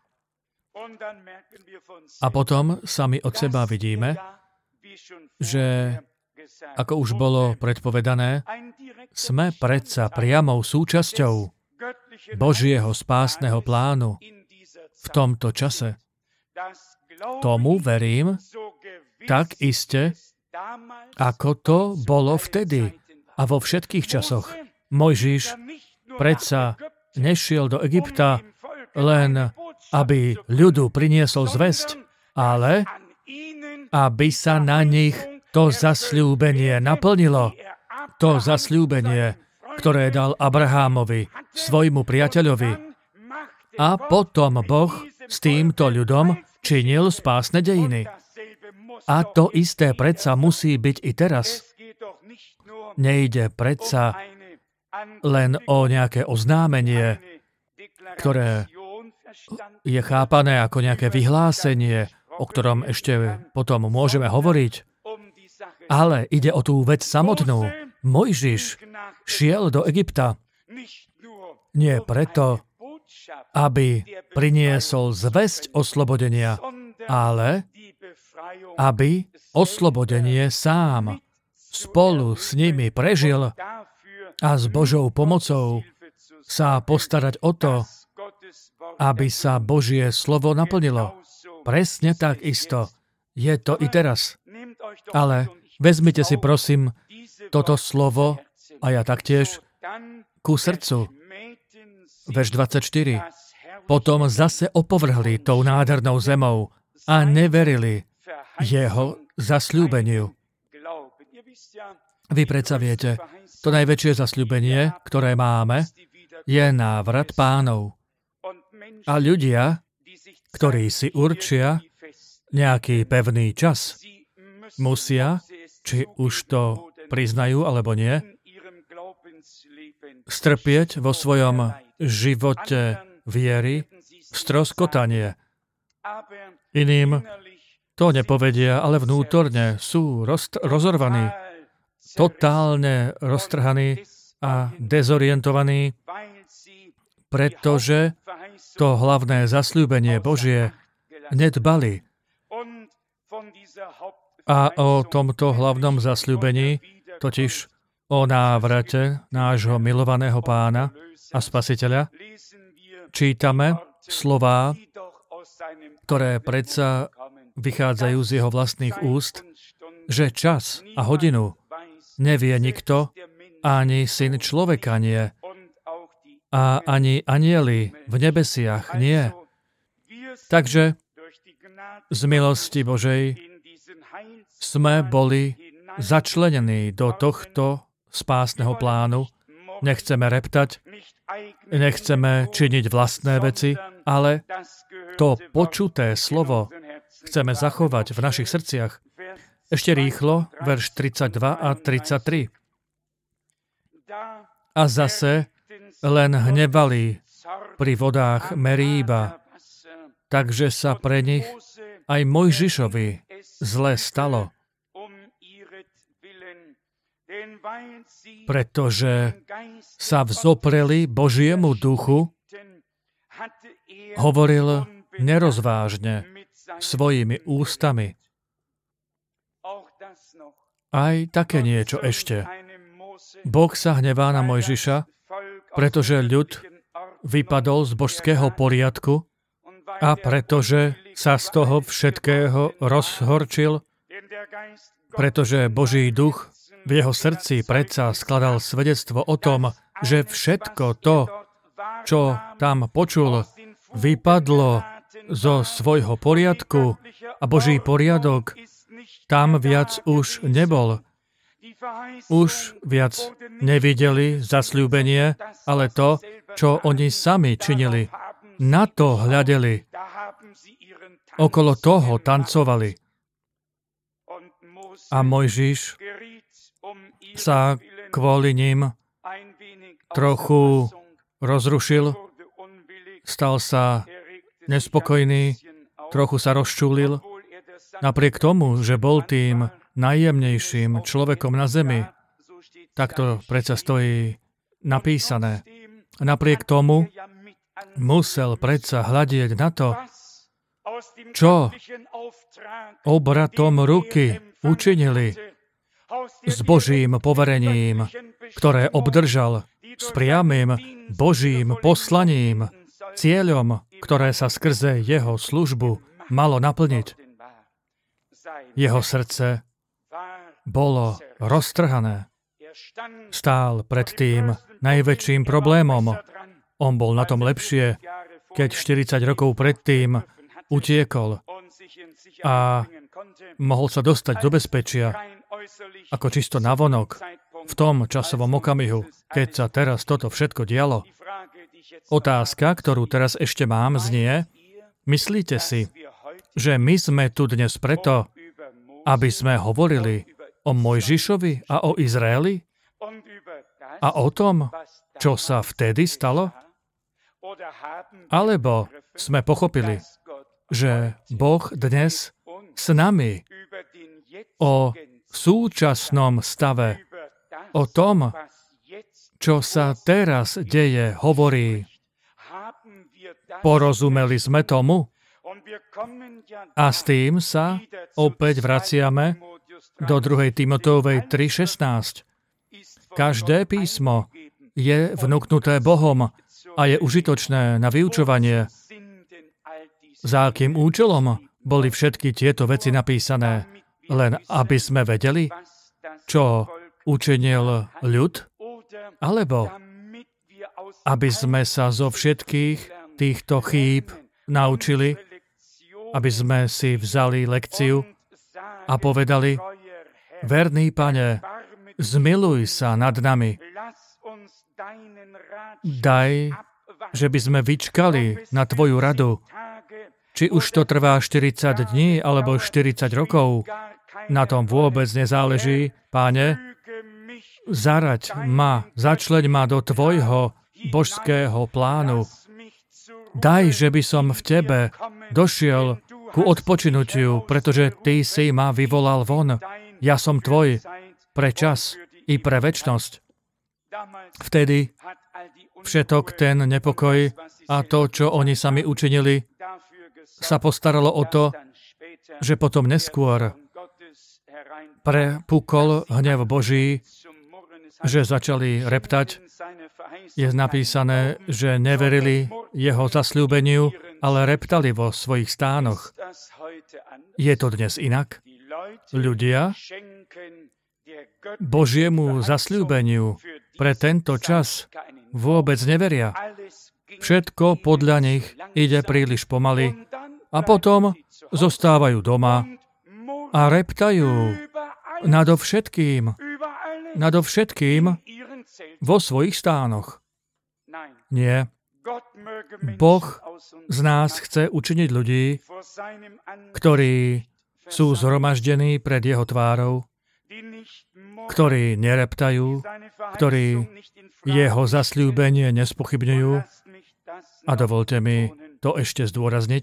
A potom sami od seba vidíme, že, ako už bolo predpovedané, sme predsa priamou súčasťou Božieho spásneho plánu v tomto čase. Tomu verím tak iste, ako to bolo vtedy a vo všetkých časoch. Mojžiš predsa nešiel do Egypta len, aby ľudu priniesol zvesť, ale aby sa na nich to zasľúbenie naplnilo. To zasľúbenie, ktoré dal Abrahámovi, svojmu priateľovi. A potom Boh s týmto ľudom činil spásne dejiny. A to isté predsa musí byť i teraz. Nejde predsa len o nejaké oznámenie, ktoré je chápané ako nejaké vyhlásenie, o ktorom ešte potom môžeme hovoriť. Ale ide o tú vec samotnú. Mojžiš šiel do Egypta nie preto, aby priniesol zvesť oslobodenia, ale aby oslobodenie sám spolu s nimi prežil a s Božou pomocou sa postarať o to, aby sa Božie slovo naplnilo. Presne tak isto. Je to i teraz. Ale vezmite si prosím toto slovo a ja taktiež ku srdcu. Verš dvadsaťštyri. Potom zase opovrhli tou nádhernou zemou a neverili jeho zasľúbeniu. Vy predsa viete, to najväčšie zasľúbenie, ktoré máme, je návrat Pánov. A ľudia, ktorí si určia nejaký pevný čas, musia, či už to priznajú alebo nie, strpieť vo svojom živote viery stroskotanie. Iným to nepovedia, ale vnútorne sú roz, rozorvaní, totálne roztrhaní a dezorientovaní, pretože to hlavné zasľúbenie Božie nedbali. A o tomto hlavnom zasľúbení, totiž o návrate nášho milovaného Pána a Spasiteľa, čítame slová, ktoré predsa vychádzajú z jeho vlastných úst, že čas a hodinu nevie nikto, ani syn človeka nie, a ani anjeli v nebesiach nie. Takže z milosti Božej sme boli začlenení do tohto spásneho plánu. Nechceme reptať, nechceme činiť vlastné veci, ale to počuté slovo chceme zachovať v našich srdciach. Ešte rýchlo, verš tridsaťdva a tridsaťtri. A zase len hnevali pri vodách Meríba, takže sa pre nich aj Mojžišovi zle stalo, pretože sa vzopreli Božiemu duchu, hovoril nerozvážne svojimi ústami. Aj také niečo ešte. Boh sa hnevá na Mojžiša, pretože ľud vypadol z božského poriadku a pretože sa z toho všetkého rozhorčil, pretože Boží duch v jeho srdci predsa skladal svedectvo o tom, že všetko to, čo tam počul, vypadlo zo svojho poriadku a Boží poriadok tam viac už nebol. Už viac nevideli zasľúbenie, ale to, čo oni sami činili. Na to hľadeli. Okolo toho tancovali. A Mojžiš sa kvôli ním trochu rozrušil, stal sa nespokojný, trochu sa rozčúlil, napriek tomu, že bol tým najjemnejším človekom na zemi. Takto predsa stojí napísané. Napriek tomu musel predsa hľadieť na to, čo obratom ruky učinili s Božím poverením, ktoré obdržal s priamym Božím poslaním, cieľom, ktoré sa skrze jeho službu malo naplniť. Jeho srdce bolo roztrhané. Stál pred tým najväčším problémom. On bol na tom lepšie, keď štyridsať rokov predtým utiekol a mohol sa dostať do bezpečia ako čisto navonok v tom časovom okamihu, keď sa teraz toto všetko dialo. Otázka, ktorú teraz ešte mám, znie: myslíte si, že my sme tu dnes preto, aby sme hovorili o Mojžišovi a o Izraeli? A o tom, čo sa vtedy stalo? Alebo sme pochopili, že Boh dnes s nami o súčasnom stave, o tom, čo sa teraz deje, hovorí. Porozumeli sme tomu? A s tým sa opäť vraciame do druhej Timoteovej tri šestnásť. Každé písmo je vnuknuté Bohom a je užitočné na vyučovanie. Za akým účelom boli všetky tieto veci napísané? Len aby sme vedeli, čo učinil ľud? Alebo aby sme sa zo všetkých týchto chýb naučili, aby sme si vzali lekciu a povedali: verný Pane, zmiluj sa nad nami. Daj, že by sme vyčkali na Tvoju radu. Či už to trvá štyridsať dní alebo štyridsať rokov, na tom vôbec nezáleží, Páne. Zaraď ma, začleň ma do Tvojho božského plánu. Daj, že by som v tebe došiel ku odpočinutiu, pretože ty si ma vyvolal von. Ja som tvoj pre čas i pre večnosť. Vtedy všetok ten nepokoj a to, čo oni sami učinili, sa postaralo o to, že potom neskôr prepukol hnev Boží, že začali reptať. Je napísané, že neverili jeho zasľúbeniu, ale reptali vo svojich stánoch. Je to dnes inak? Ľudia Božiemu zasľúbeniu pre tento čas vôbec neveria. Všetko podľa nich ide príliš pomaly a potom zostávajú doma a reptajú nadovšetkým, nadovšetkým vo svojich stánoch. Nie. Boh z nás chce učiniť ľudí, ktorí sú zhromaždení pred jeho tvárou, ktorí nereptajú, ktorí jeho zasľúbenie nespochybňujú. A dovolte mi to ešte zdôrazniť.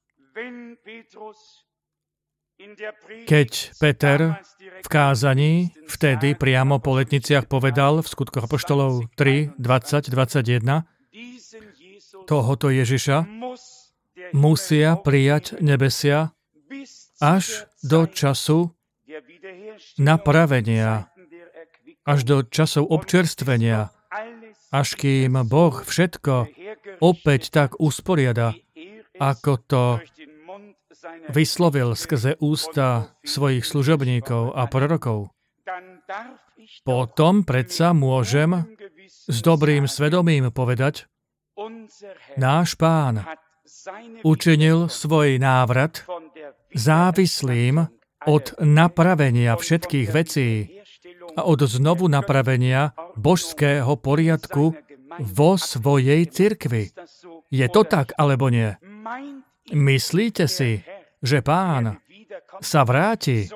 Keď Peter v kázaní vtedy priamo po letniciach povedal v Skutkoch apoštolov tri, dvadsať, dvadsaťjeden, tohoto Ježiša musia prijať nebesia až do času napravenia, až do časov občerstvenia, až kým Boh všetko opäť tak usporiada, ako to vyslovil skrze ústa svojich služobníkov a prorokov. Potom predsa môžem s dobrým svedomím povedať, náš Pán učinil svoj návrat závislým od napravenia všetkých vecí a od znovu napravenia božského poriadku vo svojej cirkvi. Je to tak, alebo nie? Myslíte si, že Pán sa vráti,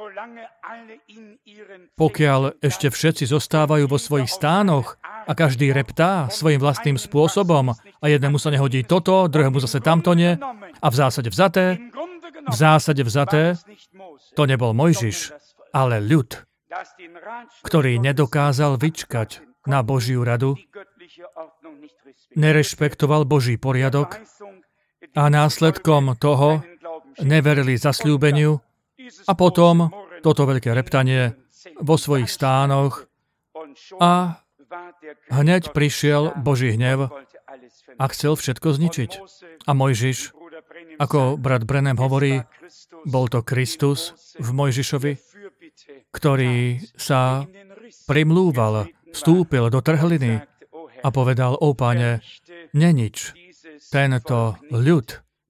pokiaľ ešte všetci zostávajú vo svojich stánoch a každý reptá svojím vlastným spôsobom a jednému sa nehodí toto, druhému zase tamto nie a v zásade vzaté, v zásade vzaté, to nebol Mojžiš, ale ľud, ktorý nedokázal vyčkať na Božiu radu, nerešpektoval Boží poriadok a následkom toho neverili zasľúbeniu a potom toto veľké reptanie vo svojich stánoch a hneď prišiel Boží hnev a chcel všetko zničiť. A Mojžiš, ako brat Branham hovorí, bol to Kristus v Mojžišovi, ktorý sa primlúval, vstúpil do trhliny a povedal, ó Pane, nenič tento ľud,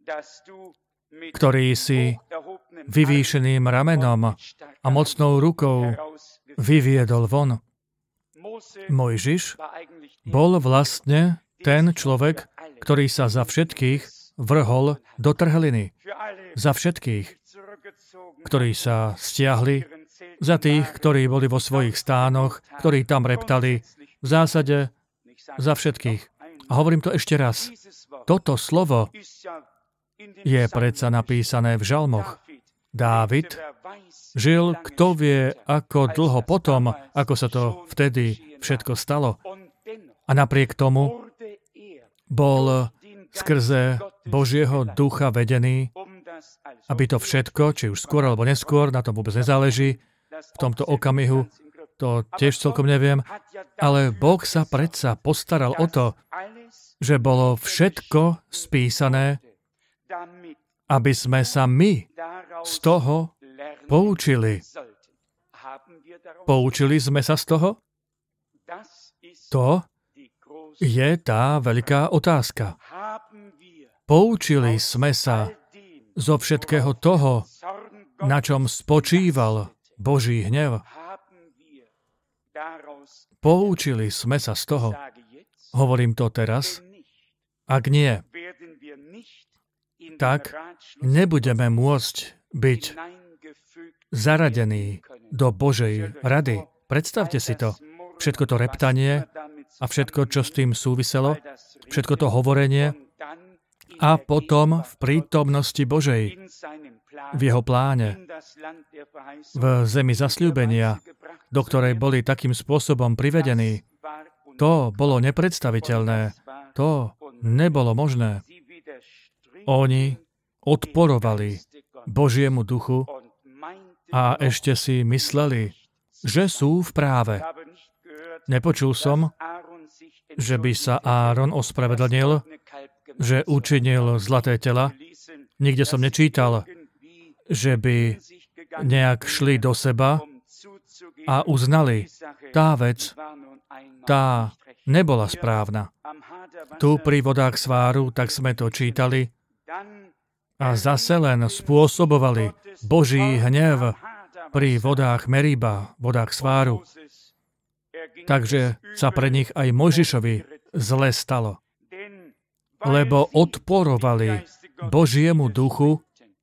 ktorý si vyvýšeným ramenom a mocnou rukou vyviedol von. Mojžiš bol vlastne ten človek, ktorý sa za všetkých vrhol do trhliny. Za všetkých, ktorí sa stiahli, za tých, ktorí boli vo svojich stánoch, ktorí tam reptali, v zásade za všetkých. A hovorím to ešte raz. Toto slovo je predsa napísané v žalmoch. Dávid žil, kto vie, ako dlho potom, ako sa to vtedy všetko stalo. A napriek tomu bol skrze Božieho ducha vedený, aby to všetko, či už skôr alebo neskôr, na tom vôbec nezáleží, v tomto okamihu, to tiež celkom neviem, ale Boh sa predsa postaral o to, že bolo všetko spísané, aby sme sa my z toho poučili. Poučili sme sa z toho? To je tá veľká otázka. Poučili sme sa zo všetkého toho, na čom spočíval Boží hnev. Poučili sme sa z toho. Hovorím to teraz. Ak nie, tak nebudeme môcť byť zaradení do Božej rady. Predstavte si to. Všetko to reptanie, a všetko, čo s tým súviselo, všetko to hovorenie a potom v prítomnosti Božej, v jeho pláne, v zemi zasľúbenia, do ktorej boli takým spôsobom privedení. To bolo nepredstaviteľné. To nebolo možné. Oni odporovali Božiemu duchu a ešte si mysleli, že sú v práve. Nepočul som, že by sa Áron ospravedlnil, že učinil zlaté tela. Nikde som nečítal, že by nejak šli do seba a uznali, tá vec, tá nebola správna. Tu pri vodách Sváru, tak sme to čítali, a zase len spôsobovali Boží hnev pri vodách Meriba, vodách Sváru. Takže sa pre nich aj Mojžišovi zle stalo. Lebo odporovali Božiemu duchu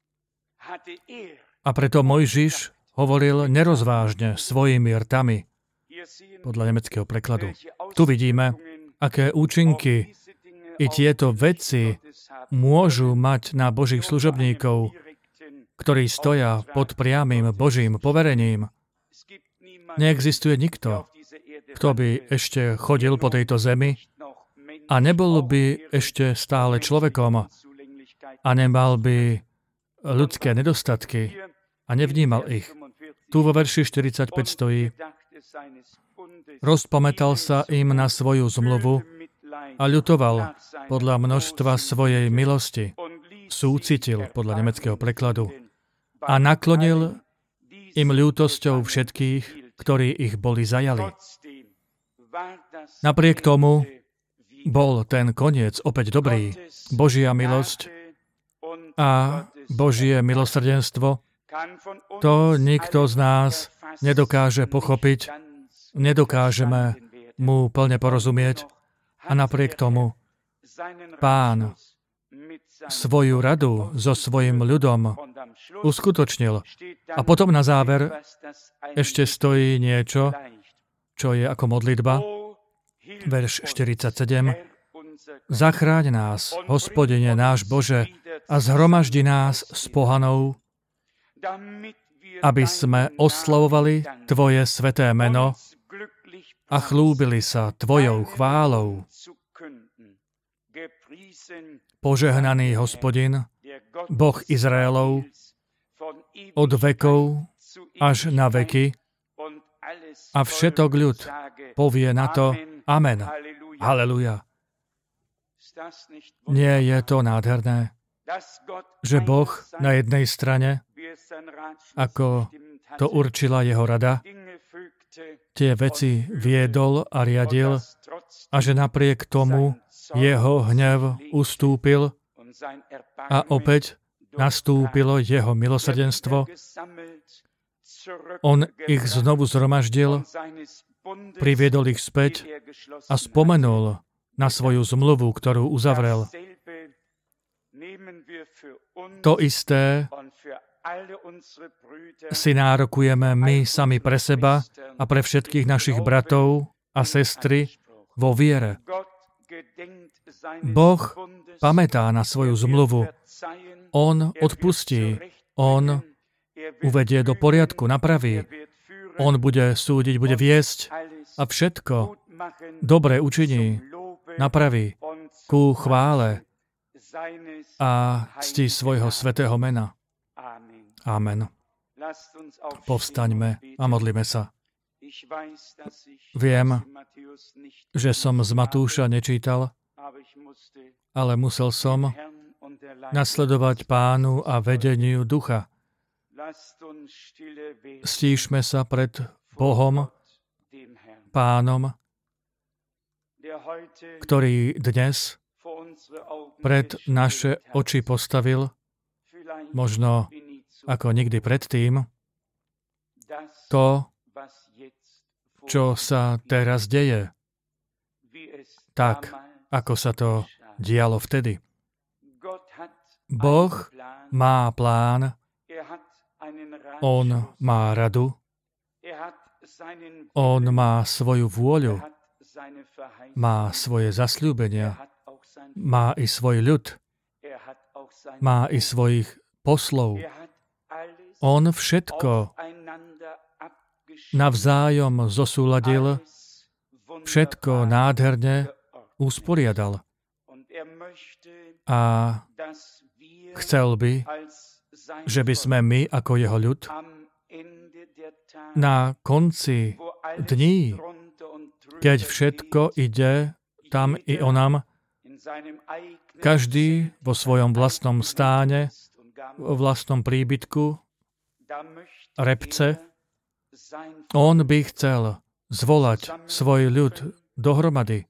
a preto Mojžiš hovoril nerozvážne svojimi rtami. Podľa nemeckého prekladu. Tu vidíme, aké účinky i tieto veci môžu mať na Božích služobníkov, ktorí stoja pod priamym Božím poverením. Neexistuje nikto, kto by ešte chodil po tejto zemi a nebol by ešte stále človekom a nemal by ľudské nedostatky a nevnímal ich. Tu vo verši štyridsaťpäť stojí: rozpamätal sa im na svoju zmluvu a ľutoval podľa množstva svojej milosti. Súcitil podľa nemeckého prekladu. A naklonil im ľútosťou všetkých, ktorí ich boli zajali. Napriek tomu bol ten koniec opäť dobrý. Božia milosť a Božie milosrdenstvo, to nikto z nás nedokáže pochopiť, nedokážeme mu plne porozumieť a napriek tomu Pán svoju radu so svojim ľudom uskutočnil. A potom na záver ešte stojí niečo, čo je ako modlitba. Verš štyridsaťsedem. Zachráň nás, Hospodine náš Bože, a zhromaždi nás s pohanou, aby sme oslavovali Tvoje sveté meno a chlúbili sa Tvojou chválou. Požehnaný Hospodin, Boh Izraelov, od vekov až na veky, a všetok ľud povie na to Amen. Haleluja. Nie je to nádherné, že Boh na jednej strane, ako to určila jeho rada, tie veci viedol a riadil a že napriek tomu jeho hnev ustúpil a opäť nastúpilo jeho milosrdenstvo. On ich znovu zhromaždil, priviedol ich späť a spomenul na svoju zmluvu, ktorú uzavrel. To isté si nárokujeme my sami pre seba a pre všetkých našich bratov a sestry vo viere. Boh pamätá na svoju zmluvu. On odpustí. On uvedie do poriadku, napraví. On bude súdiť, bude viesť a všetko dobre učiní, napraví ku chvále a cti svojho svätého mena. Amen. Povstaňme a modlíme sa. Viem, že som z Matúša nečítal, ale musel som nasledovať Pánu a vedeniu ducha. Stíšme sa pred Bohom, Pánom, ktorý dnes pred naše oči postavil, možno ako nikdy predtým, to, čo sa teraz deje, tak, ako sa to dialo vtedy. Boh má plán, on má radu, on má svoju vôľu, má svoje zasľúbenia, má i svoj ľud, má i svojich poslov. On všetko navzájom zosúladil, všetko nádherne usporiadal. A chcel by, že by sme my, ako jeho ľud, na konci dní, keď všetko ide tam i onam, každý vo svojom vlastnom stáne, vo vlastnom príbytku, repce, on by chcel zvolať svoj ľud dohromady.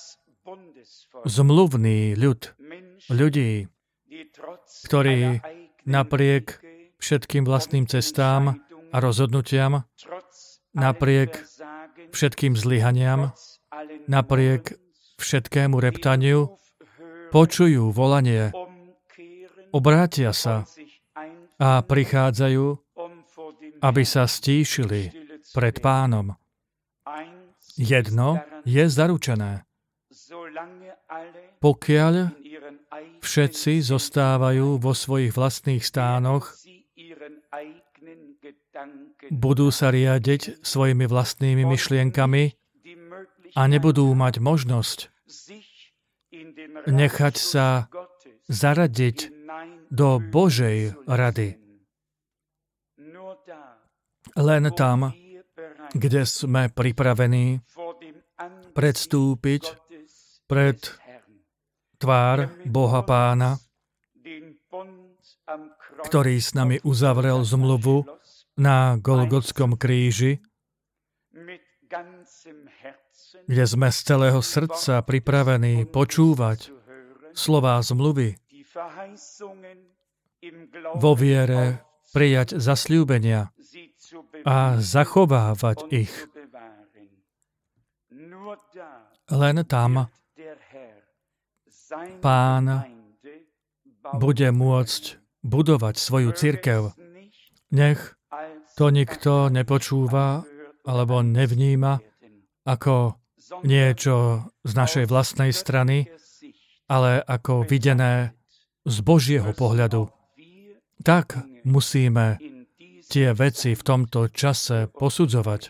Zmluvný ľud ľudí, ktorí napriek všetkým vlastným cestám a rozhodnutiam, napriek všetkým zlyhaniam, napriek všetkému reptaniu, počujú volanie, obrátia sa a prichádzajú, aby sa stíšili pred Pánom. Jedno je zaručené. Pokiaľ všetci zostávajú vo svojich vlastných stánoch, budú sa riadiť svojimi vlastnými myšlienkami a nebudú mať možnosť nechať sa zaradiť do Božej rady. Len tam, kde sme pripravení predstúpiť pred tvár Boha Pána, ktorý s nami uzavrel zmluvu na Golgotskom kríži, kde sme z celého srdca pripravení počúvať slová zmluvy, vo viere prijať zasľúbenia a zachovávať ich. Len tam Pán bude môcť budovať svoju cirkev. Nech to nikto nepočúva alebo nevníma ako niečo z našej vlastnej strany, ale ako videné z Božieho pohľadu. Tak musíme tie veci v tomto čase posudzovať.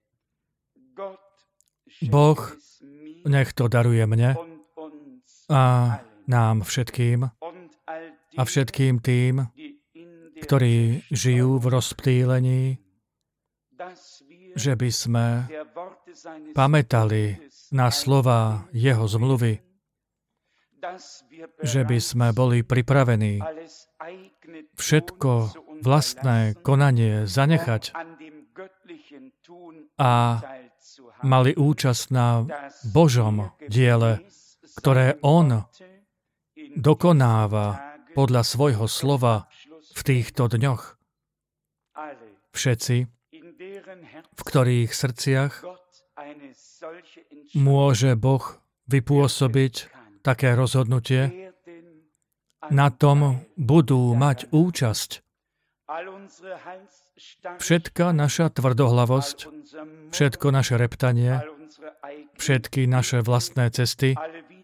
Boh nech to daruje mne a nám všetkým a všetkým tým, ktorí žijú v rozptýlení, že by sme pamätali na slová jeho zmluvy, že by sme boli pripravení všetko vlastné konanie zanechať a mali účasť na Božom diele, ktoré on dokonáva podľa svojho slova v týchto dňoch. Všetci, v ktorých srdciach môže Boh vypôsobiť také rozhodnutie, na tom budú mať účasť. Všetka naša tvrdohlavosť, všetko naše reptanie, všetky naše vlastné cesty,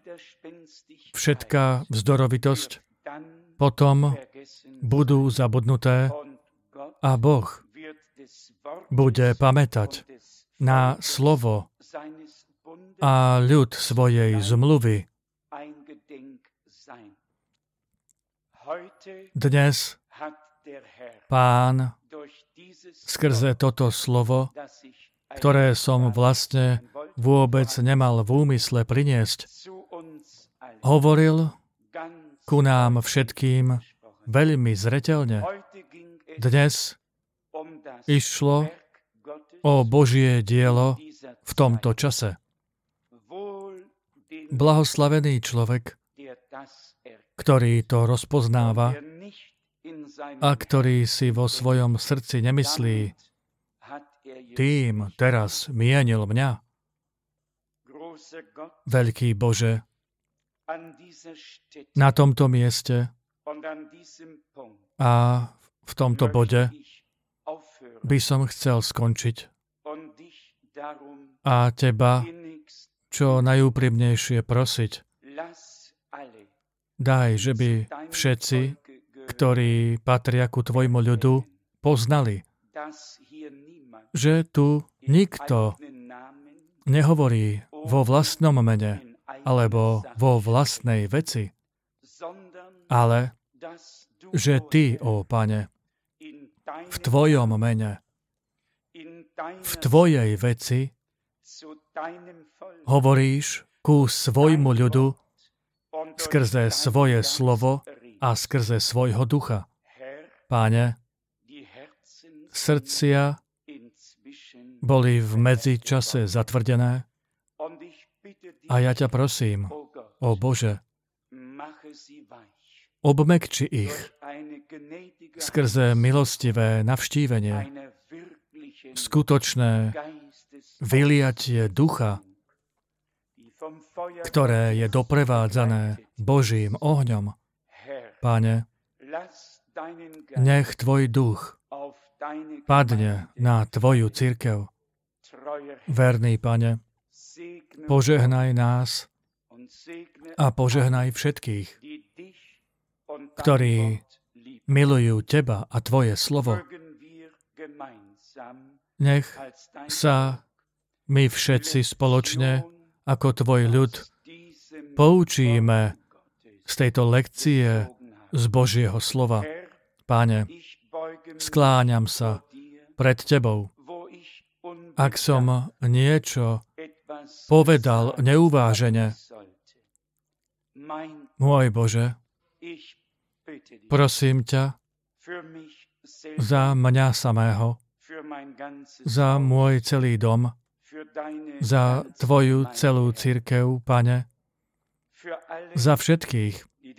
všetká vzdorovitosť potom budú zabudnuté a Boh bude pamätať na slovo a ľud svojej zmluvy. Dnes Pán skrze toto slovo, ktoré som vlastne vôbec nemal v úmysle priniesť, hovoril ku nám všetkým veľmi zreteľne. Dnes išlo o Božie dielo v tomto čase. Blahoslavený človek, ktorý to rozpoznáva a ktorý si vo svojom srdci nemyslí, tým teraz mienil mňa. Veľký Bože, na tomto mieste a v tomto bode by som chcel skončiť a Teba čo najúprimnejšie prosiť. Daj, že by všetci, ktorí patria ku tvojmu ľudu, poznali, že tu nikto nehovorí vo vlastnom mene alebo vo vlastnej veci, ale že ty, ó Pane, v tvojom mene, v tvojej veci hovoríš ku svojmu ľudu skrze svoje slovo a skrze svojho ducha. Páne, srdcia boli v medzičase zatvrdené a ja ťa prosím, ó Bože, obmekči ich skrze milostivé navštívenie, skutočné vyliatie ducha, ktoré je doprevádzané Božím ohňom. Páne, nech tvoj duch padne na tvoju cirkev. Verný Pane, požehnaj nás a požehnaj všetkých, ktorí milujú teba a tvoje slovo. Nech sa my všetci spoločne ako tvoj ľud poučíme z tejto lekcie z Božieho slova. Páne, skláňam sa pred tebou. Ak som niečo povedal neuvážene, môj Bože, prosím ťa za mňa samého, za môj celý dom, za tvoju celú cirkev, Pane, za všetkých,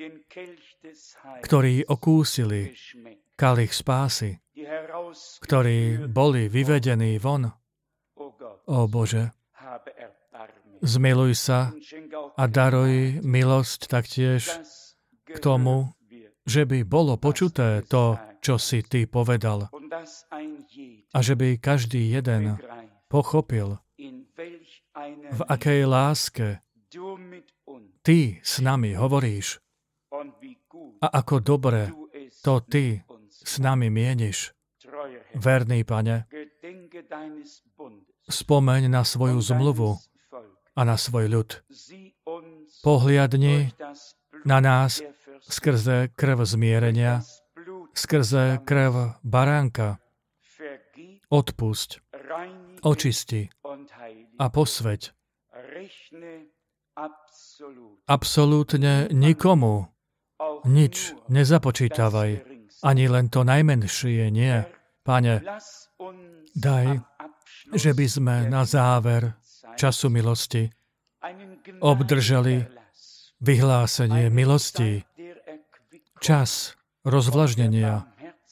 ktorí okúsili kalich spásy, ktorí boli vyvedení von. Ó Bože, zmiluj sa a daruj milosť taktiež k tomu, že by bolo počuté to, čo si ty povedal, a že by každý jeden pochopil, v akej láske ty s nami hovoríš a ako dobre to ty s nami mieniš. Verný Pane, spomeň na svoju zmluvu a na svoj ľud. Pohliadni na nás skrze krv zmierenia, skrze krv baránka. Odpusť, očisti a posväť. Absolútne nikomu nič nezapočítavaj, ani len to najmenšie nie. Pane, daj, že by sme na záver času milosti obdržali vyhlásenie milosti, čas rozvlažnenia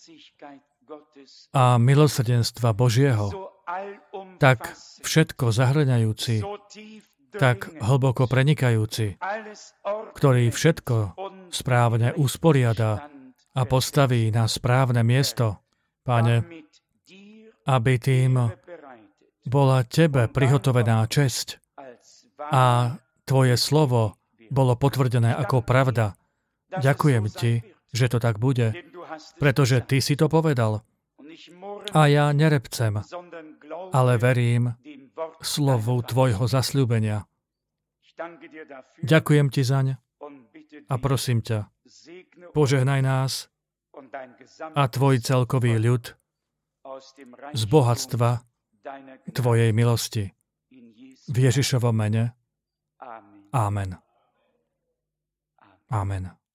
a milosrdenstva Božieho, tak všetko zahŕňajúci, tak hlboko prenikajúci, ktorý všetko správne usporiada a postaví na správne miesto. Pane, aby tým bola tebe prihotovená česť a tvoje slovo bolo potvrdené ako pravda. Ďakujem ti, že to tak bude, pretože ty si to povedal. A ja nerepcem, ale verím slovu tvojho zasľúbenia. Ďakujem ti zaň a prosím ťa, požehnaj nás a tvoj celkový ľud z bohatstva tvojej milosti. V Ježišovom mene. Amen. Amen.